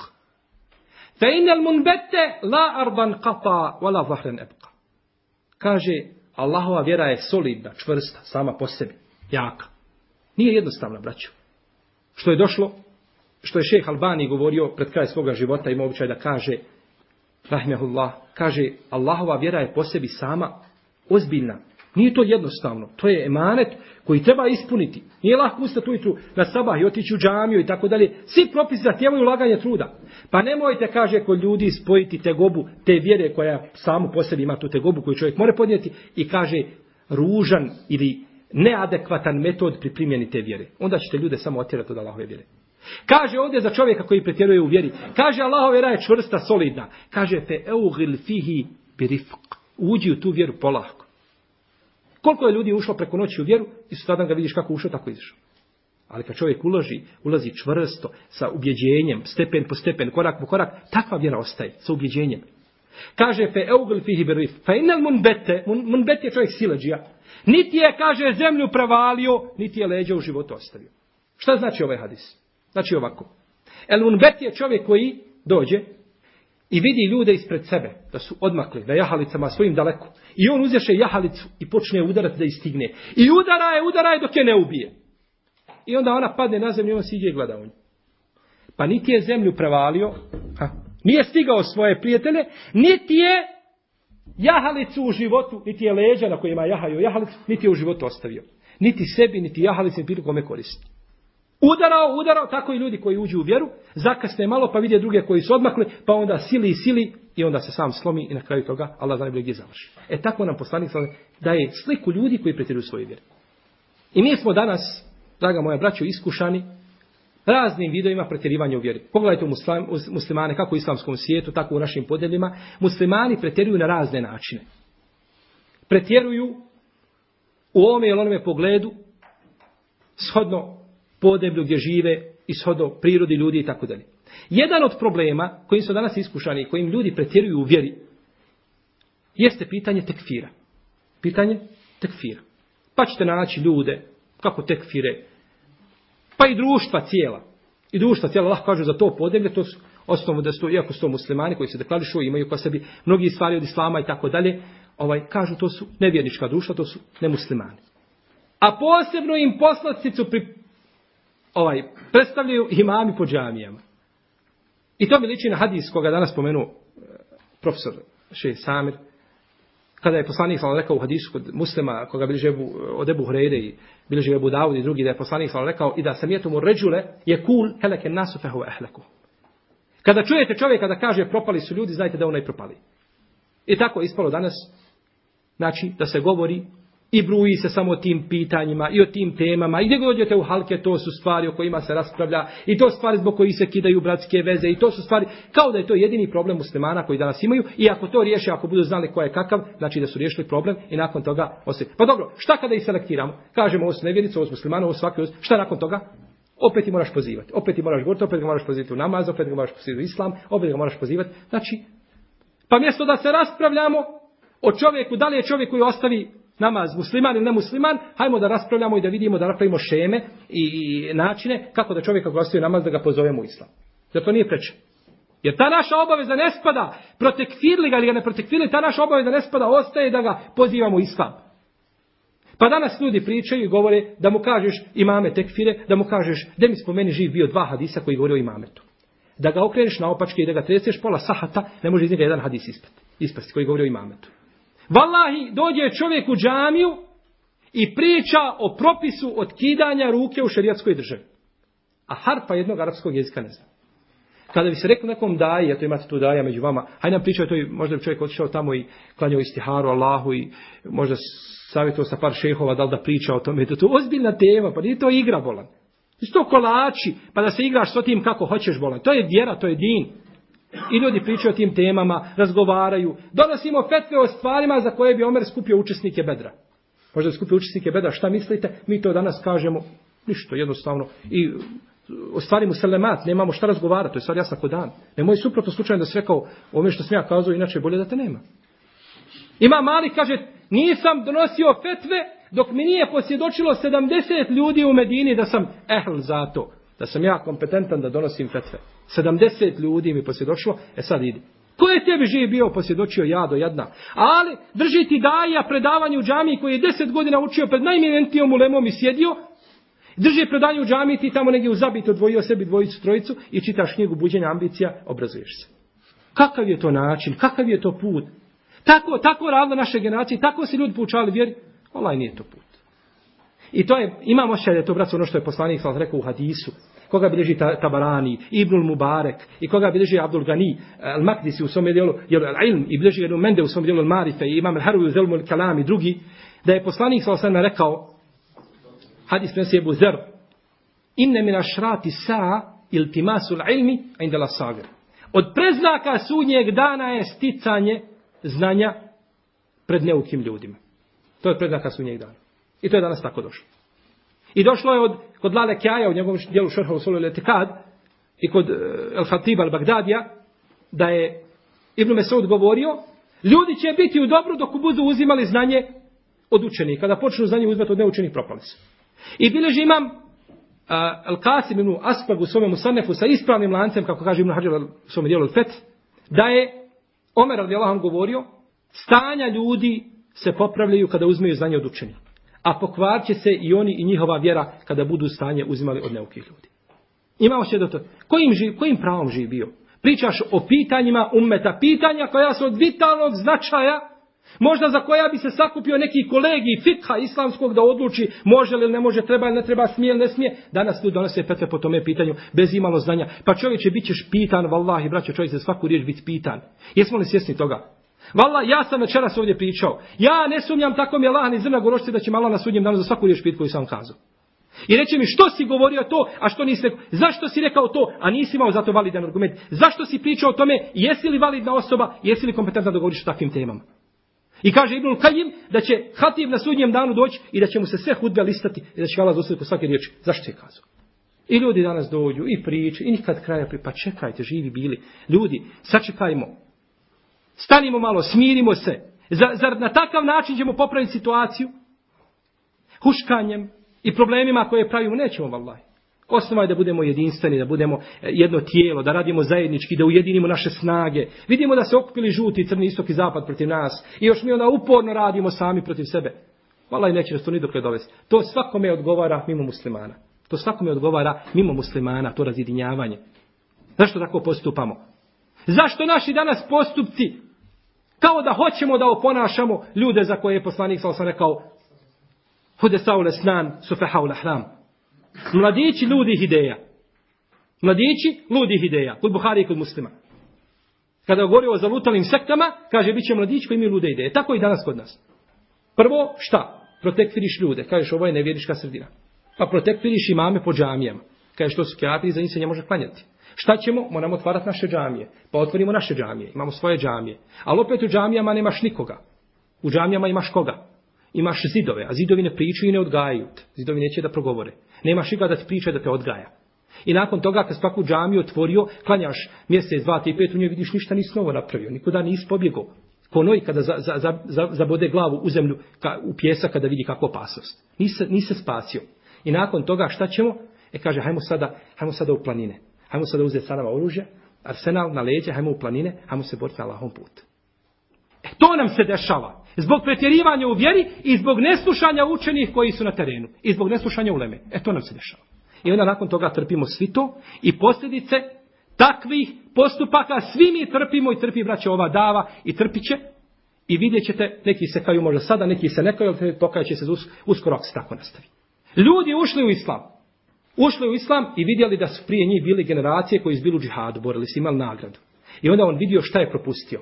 fa innal munbete la arban qata, wala zahran abqa." Kaže, Allahova vjera je solidna, čvrsta, sama po sebi, jaka. Nije jednostavna, braćo. Što je došlo, što je šejh Albani govorio pred kraj svoga života, ima običaj da kaže, rahmehullah, kaže, Allahova vjera je po sebi sama ozbiljna. Nije to jednostavno. To je emanet koji treba ispuniti. Nije lahko ustati ujutru na sabah i otići u džamiju i tako dalje. Svi propisi zahtijevaju ulaganje truda. Pa nemojte, kaže, kod ljudi spojiti tegobu te vjere koja samu po sebi ima tu tegobu koju čovjek mora podnijeti i kaže ružan ili neadekvatan metod pri primjeni te vjere. Onda ćete ljude samo otjerati od Allahove vjere. Kaže ovdje za čovjeka koji pretjeruje u vjeri. Kaže Allahova vjera je čvrsta, solidna. Kaže fe eughil fihi bi rifq. Uđi u tu vjeru polahko. Koliko je ljudi ušlo preko noći u vjeru i sutradan ga vidiš kako ušao, tako izašao. Ali kad čovjek uloži, ulazi čvrsto, sa ubjeđenjem, stepen po stepen, korak po korak, takva vjera ostaje, sa ubjeđenjem. Kaže, fe eughil fihi bi rifq, fa innal munbete, munbete je čovjek siledžija, niti je, kaže, zemlju prevalio, niti je leđa u životu ostavio. Šta znači ovaj hadis? Znači ovako. El munbete je čovjek koji dođe i vidi ljude ispred sebe, da su odmakli, da jahalicama svojim daleko. I on uzješe jahalicu i počne udarati da istigne. I udara je, udara je dok je ne ubije. I onda ona padne na zemlju i on siđe i gleda u nju. Pa niti je zemlju prevalio, ha, nije stigao svoje prijatelje, niti je jahalicu u životu, niti je leđa na kojima jahaju jahalicu, niti je u životu ostavio. Niti sebi, niti jahalicu, niti bilo kome koristi. Udarao, udarao, tako i ljudi koji uđu u vjeru, zakasne malo pa vidje druge koji su odmakli, pa onda sili i sili i onda se sam slomi i na kraju toga Allah zna najbolje gdje završi. E tako nam poslanik daje sliku ljudi koji pretjeruju svoje vjere. I mi smo danas, draga moja braćo, iskušani raznim vidovima pretjerivanja u vjeri. Pogledajte u muslim, muslimane kako u islamskom svijetu, tako u našim podjeljima. Muslimani pretjeruju na razne načine. Pretjeruju u ovome ili onome pogledu shodno podneblju gdje žive i shodno prirodi ljudi i tako dalje. Jedan od problema kojim su danas iskušani i kojim ljudi pretjeruju u vjeri jeste pitanje tekfira. Pitanje tekfira. Pa ćete naći ljude kako tekfire, pa i društva cijela. I društva cijela, Allah kažu za to podneblje, to su osnovno da su, iako su to muslimani koji se deklarišu, imaju ko sebi mnogi stvari od islama i tako dalje, ovaj, kažu to su nevjernička društva, to su nemuslimani. A posebno im poslasticu pri ovaj, predstavljaju imami po džamijama. I to mi liči na hadis koga danas spomenuo profesor Šejh Samir, kada je poslanik sallallahu rekao u hadisu kod muslima, koga bilježi od Ebu Hureyre i bilježi Ebu Davud i drugi, da je poslanik sallallahu rekao i da sam jetumu ređule je kul heleke nasu fehu ehleku. Kada čujete čovjeka da kaže propali su ljudi, znajte da onaj propali. I tako je ispalo danas, znači da se govori i bruji se samo o tim pitanjima i o tim temama. I gdje god dođete u halke, to su stvari o kojima se raspravlja. I to stvari zbog kojih se kidaju bratske veze. I to su stvari, kao da je to jedini problem muslimana koji danas imaju. I ako to riješi, ako budu znali ko je kakav, znači da su riješili problem i nakon toga ostaje. Pa dobro, šta kada ih selektiramo? Kažemo, ovo su nevjernice, ovo su muslimani, ovo su svaki, šta nakon toga? Opet ih moraš pozivati. Opet ih moraš govoriti, opet ga moraš pozivati u namaz, opet ga moraš pozivati u islam, opet ga moraš pozivati. Znači, pa mjesto da se raspravljamo o čovjeku, da li je čovjek koji ostavi namaz musliman ili nemusliman, hajmo da raspravljamo i da vidimo, da napravimo šeme i, i načine kako da čovjek ako ostaje namaz da ga pozovemo u islam. Jer to nije preče. Jer ta naša obaveza ne spada, protekfirli ga ili ga ne protekfirli, ta naša obaveza ne spada, ostaje da ga pozivamo u islam. Pa danas ljudi pričaju i govore da mu kažeš imame tekfire, da mu kažeš da mi spomeni živ bio dva hadisa koji govore o imametu. Da ga okreneš na opačke i da ga treseš pola sahata, ne može iz njega jedan hadis ispati, ispasti koji govori o imametu. Wallahi, dođe čovjek u džamiju i priča o propisu otkidanja ruke u šerijatskoj državi. A harfa jednog arapskog jezika ne zna. Kada bi se reklo nekom daji, a to imate tu daja među vama, hajde nam pričao to i možda bi čovjek otišao tamo i klanjao istiharu Allahu i možda savjetovao sa par šehova da li da priča o tome. To je ozbiljna tema, pa nije to igra bolan. To kolači, pa da se igraš s tim kako hoćeš bolan. To je vjera, to je din. I ljudi pričaju o tim temama, razgovaraju. Donosimo fetve o stvarima za koje bi Omer skupio učesnike Bedra. Možda bi skupio učesnike Bedra, šta mislite? Mi to danas kažemo, ništa, jednostavno. I o stvari muselemat, nemamo šta razgovarati, to je stvar jasna ko dan. Nemoj suprotno slučajno da se rekao ome što sam ja kazao, inače bolje da te nema. Ima Malik kaže, nisam donosio fetve dok mi nije posvjedočilo sedamdeset ljudi u Medini da sam ehl za to. Da sam ja kompetentan da donosim fetve. sedamdeset ljudi mi posvjedočilo, e sad idi. Ko je tebi živ bio posvjedočio ja do jedna? Ali drži ti daja predavanje u džamiji koji je deset godina učio pred najminentijom ulemom i sjedio. Drži predanje u džamiji, ti tamo negdje u zabit odvojio sebi dvojicu, trojicu i čitaš knjigu Buđenja ambicija, obrazuješ se. Kakav je to način, kakav je to put? Tako, tako radilo naše generacije, tako se ljudi poučavali vjeri. Olaj nije to put. I to je, imam osjećaj da je to, braco, ono što je poslanik sam rekao u hadisu. Koga bilježi Tabarani, Ibnul Mubarek, i koga bilježi Abdul Gani, Al-Makdisi u svom dijelu, dijelu Al-Ilm, i bilježi Ibn Mende u svom dijelu Al-Marife, i imam Al-Haruju, Zelmu Al-Kalam i drugi, da je poslanik sam rekao, hadis prenosi Ebu Zer, inne min ašrati sa'a iltimasul ilmi indela sagir. Od preznaka sudnjeg dana je sticanje znanja pred neukim ljudima. To je preznaka sudnjeg dana. I to je danas tako došlo. I došlo je od, kod Lale Kjaja u njegovom dijelu Šerha Usul al-Etikad i kod uh, El-Khatib al-Bagdadija da je Ibn Mesud govorio, ljudi će biti u dobru dok budu uzimali znanje od učenika. Kada počnu znanje uzmati od neučenih, propali su. I bileži imam uh, Al-Qasim ibn Asbag u svome Musannefu sa ispravnim lancem, kako kaže Ibn Hajar u svome dijelu Al-Feth, da je Omer radijallahu anhu govorio, stanja ljudi se popravljaju kada uzmeju znanje od učenih. A pokvarit će se i oni i njihova vjera kada budu stanje uzimali od neukih ljudi. Imamo še do to. Kojim, živ, kojim pravom živ bio? Pričaš o pitanjima ummeta, pitanja koja su od vitalnog značaja, možda za koja bi se sakupio neki kolegi fikha islamskog da odluči može li ili ne može, treba ili ne treba, smije ili ne smije. Danas ljudi donose fetve po tome pitanju bez imalo znanja. Pa čovječe, bit ćeš pitan, vallahi, braćo, čovjek se svaku riječ biti pitan. Jesmo li svjesni toga? Vallahi, ja sam večeras ovdje pričao. Ja ne sumnjam tako mi je Allah ni zrna gorošci da će malo na sudnjem danu za svaku riječ pit koju sam kazao. I reći mi što si govorio to, a što nisi rekao. Zašto si rekao to, a nisi imao za to validan argument. Zašto si pričao o tome, jesi li validna osoba, jesi li kompetentna da govoriš o takvim temama. I kaže Ibnul Kajim da će hatib na sudnjem danu doći i da će mu se sve hudbe listati i da će Allah zaustaviti po svake riječi. Zašto je kazao? I ljudi danas dođu i priče i nikad kraja pri... Pa čekajte, živi bili. Ljudi, sačekajmo. Stanimo malo, smirimo se. Zar, zar na takav način ćemo popraviti situaciju? Huškanjem i problemima koje pravimo nećemo, vallahi. Osnova je da budemo jedinstveni, da budemo jedno tijelo, da radimo zajednički, da ujedinimo naše snage. Vidimo da se okupili žuti, crni, istok i zapad protiv nas. I još mi onda uporno radimo sami protiv sebe. Vallahi neće nas to ni dokle dovesti. To svakome odgovara mimo muslimana. To svakome odgovara mimo muslimana, to razjedinjavanje. Zašto tako postupamo? Zašto naši danas postupci kao da hoćemo da oponašamo ljude za koje je poslanik sallallahu alejhi ve sellem rekao Hudesau lesnan sufahau lahram. Mladići ludih ideja. Mladići ludih ideja. Kod Buhari i kod Muslima. Kada govori o zalutalim sektama, kaže bit će mladići koji imaju lude ideje. Tako i danas kod nas. Prvo, šta? Protekfiriš ljude. Kažeš ovo je nevjernička sredina. Pa protekfiriš imame po džamijama. Kažeš to su kafiri, za njih se ne može klanjati. Šta ćemo? Moramo otvarati naše džamije. Pa otvorimo naše džamije. Imamo svoje džamije. Ali opet u džamijama nemaš nikoga. U džamijama imaš koga? Imaš zidove, a zidovi ne pričaju i ne odgajaju. Zidovi neće da progovore. Nemaš nikoga da ti priča da te odgaja. I nakon toga kad svaku džamiju otvorio, klanjaš mjesec, dva, tri, pet, u njoj vidiš ništa nisi novo napravio. Nikuda nisi pobjegao. Ko noj kada za, za, za, za, zabode glavu u zemlju, ka, u pjesak kada vidi kakvu opasnost. Nisi, nisi spasio. I nakon toga šta ćemo? E kaže, hajmo sada, hajmo sada u planine. Hajmo sada uzeti sa nama oružje, arsenal na leđe, hajmo u planine, hajmo se boriti na Allahov put. E to nam se dešava. Zbog pretjerivanja u vjeri i zbog neslušanja učenih koji su na terenu. I zbog neslušanja uleme. E to nam se dešava. I onda nakon toga trpimo svi to i posljedice takvih postupaka svi mi trpimo i trpi braće ova dava i trpit će. I vidjet ćete, neki se kaju možda sada, neki se ne kaju, pokajat će se uskoro ako se tako nastavi. Ljudi ušli u islam. Ušli u islam i vidjeli da su prije njih bili generacije koji su bili u džihadu, borili se, imali nagradu. I onda on vidio šta je propustio.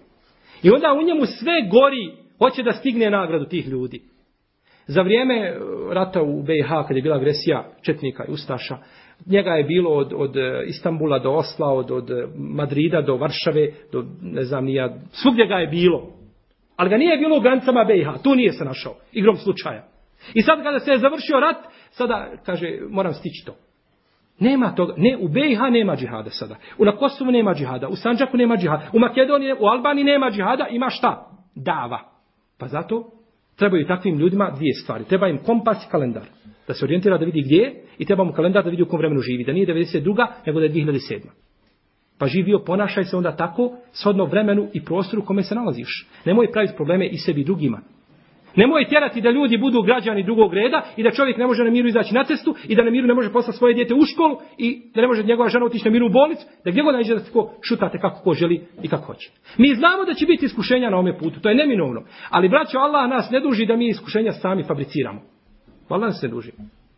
I onda u njemu sve gori, hoće da stigne nagradu tih ljudi. Za vrijeme rata u B i H, kad je bila agresija četnika i ustaša, njega je bilo od, od Istambula do Osla, od, od Madrida do Varšave, do ne znam nija, svugdje ga je bilo. Ali ga nije bilo u granicama B i H, tu nije se našao, igrom slučaja. I sad kada se je završio rat, sada kaže, moram stići to. Nema toga, ne, u B i H nema džihada sada. U na Kosovu nema džihada, u Sandžaku nema džihada, u Makedoniji, u Albaniji nema džihada, ima šta? Dava. Pa zato trebaju takvim ljudima dvije stvari. Treba im kompas i kalendar. Da se orijentira da vidi gdje je i treba mu kalendar da vidi u kom vremenu živi. Da nije devedeset druga nego da je dvije hiljade sedma. Pa živio, ponašaj se onda tako, shodno vremenu i prostoru u kome se nalaziš. Nemoj praviti probleme i sebi i drugima. Nemoj tjerati da ljudi budu građani drugog reda i da čovjek ne može na miru izaći na cestu i da na miru ne može poslati svoje dijete u školu i da ne može njegova žena otići na miru u bolnicu, da gdje god nađe da tako šutate kako ko želi i kako hoće. Mi znamo da će biti iskušenja na ome putu, to je neminovno. Ali braćo, Allah nas ne duži da mi iskušenja sami fabriciramo. Allah nas ne duži.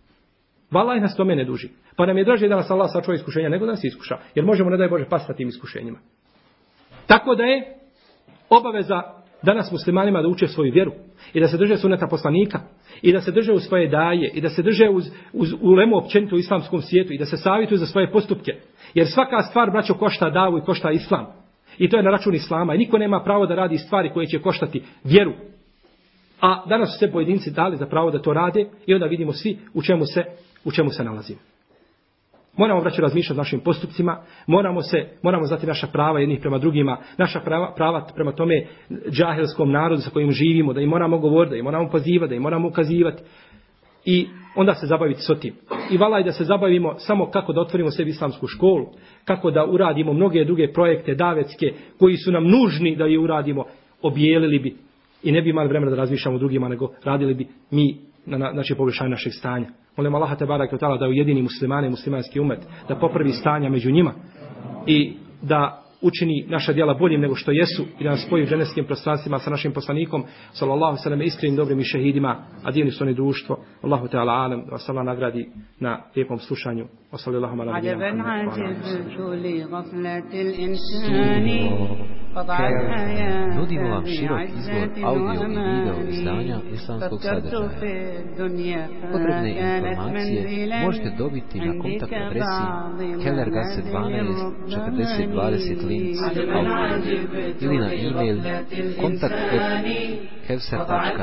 Allah nas tome ne duži. Pa nam je draže da nas Allah sačuva iskušenja nego da nas iskuša. Jer možemo, ne daj Bože, pasti na tim iskušenjima. Tako da je obaveza danas muslimanima da uče svoju vjeru i da se drže sunneta poslanika i da se drže u svoje daje i da se drže uz, uz ulemu općenito u islamskom svijetu i da se savjetuju za svoje postupke. Jer svaka stvar, braćo, košta davu i košta islam. I to je na račun islama. I niko nema pravo da radi stvari koje će koštati vjeru. A danas su se pojedinci dali za pravo da to rade i onda vidimo svi u čemu se, u čemu se nalazimo. Moramo, braćo, razmišljati o našim postupcima, moramo se, moramo znati naša prava jednih prema drugima, naša prava, prava prema tome džahilskom narodu sa kojim živimo, da im moramo govoriti, da im moramo pozivati, da im moramo ukazivati i onda se zabaviti s tim. I valaj da se zabavimo samo kako da otvorimo sebi islamsku školu, kako da uradimo mnoge druge projekte davetske koji su nam nužni da je uradimo, obijelili bi i ne bi imali vremena da razmišljamo o drugima, nego radili bi mi na, na znači poboljšanje našeg stanja. Molim Allaha te bareke ve taala da ujedini muslimane i muslimanski umet, da popravi stanja među njima i da učini naša djela boljim nego što jesu i da nas spoji u dženevskim prostranstvima sa našim poslanikom sallallahu alejhi ve sellem, iskrenim dobrim i šehidima, a divni su oni društvo. Allahu teala alem, da vas Allah nagradi na lijepom slušanju. Wa sallallahu ala Nudimo vam širok izbor audio i video izdanja islamskog sadržaja. Potrebne informacije možete dobiti na kontakt adresi Kellergasse dvanaest četrdeset dvadeset Linz, Augsburg ili na e-mail kontakt at kevser tačka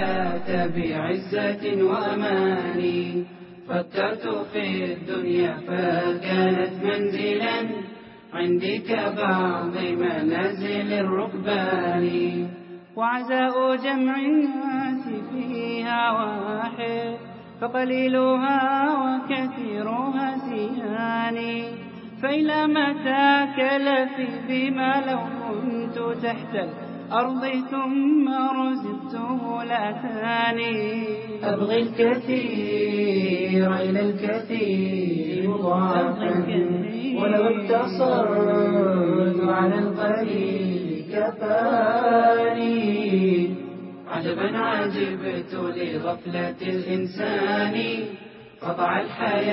net. فكرت في الدنيا فكانت منزلا عندك بعض منازل الركبان وعزاء جمع الناس فيها واحد فقليلها وكثيرها زيان فإلى متى كلفي بما لو كنت تحت الأرض ثم رزقته لأتاني أبغي الكثير إلى الكثير مضاعفا ولو اقتصرت على القليل كفاني عجبا عجبت لغفلة الإنسان قطع الحياة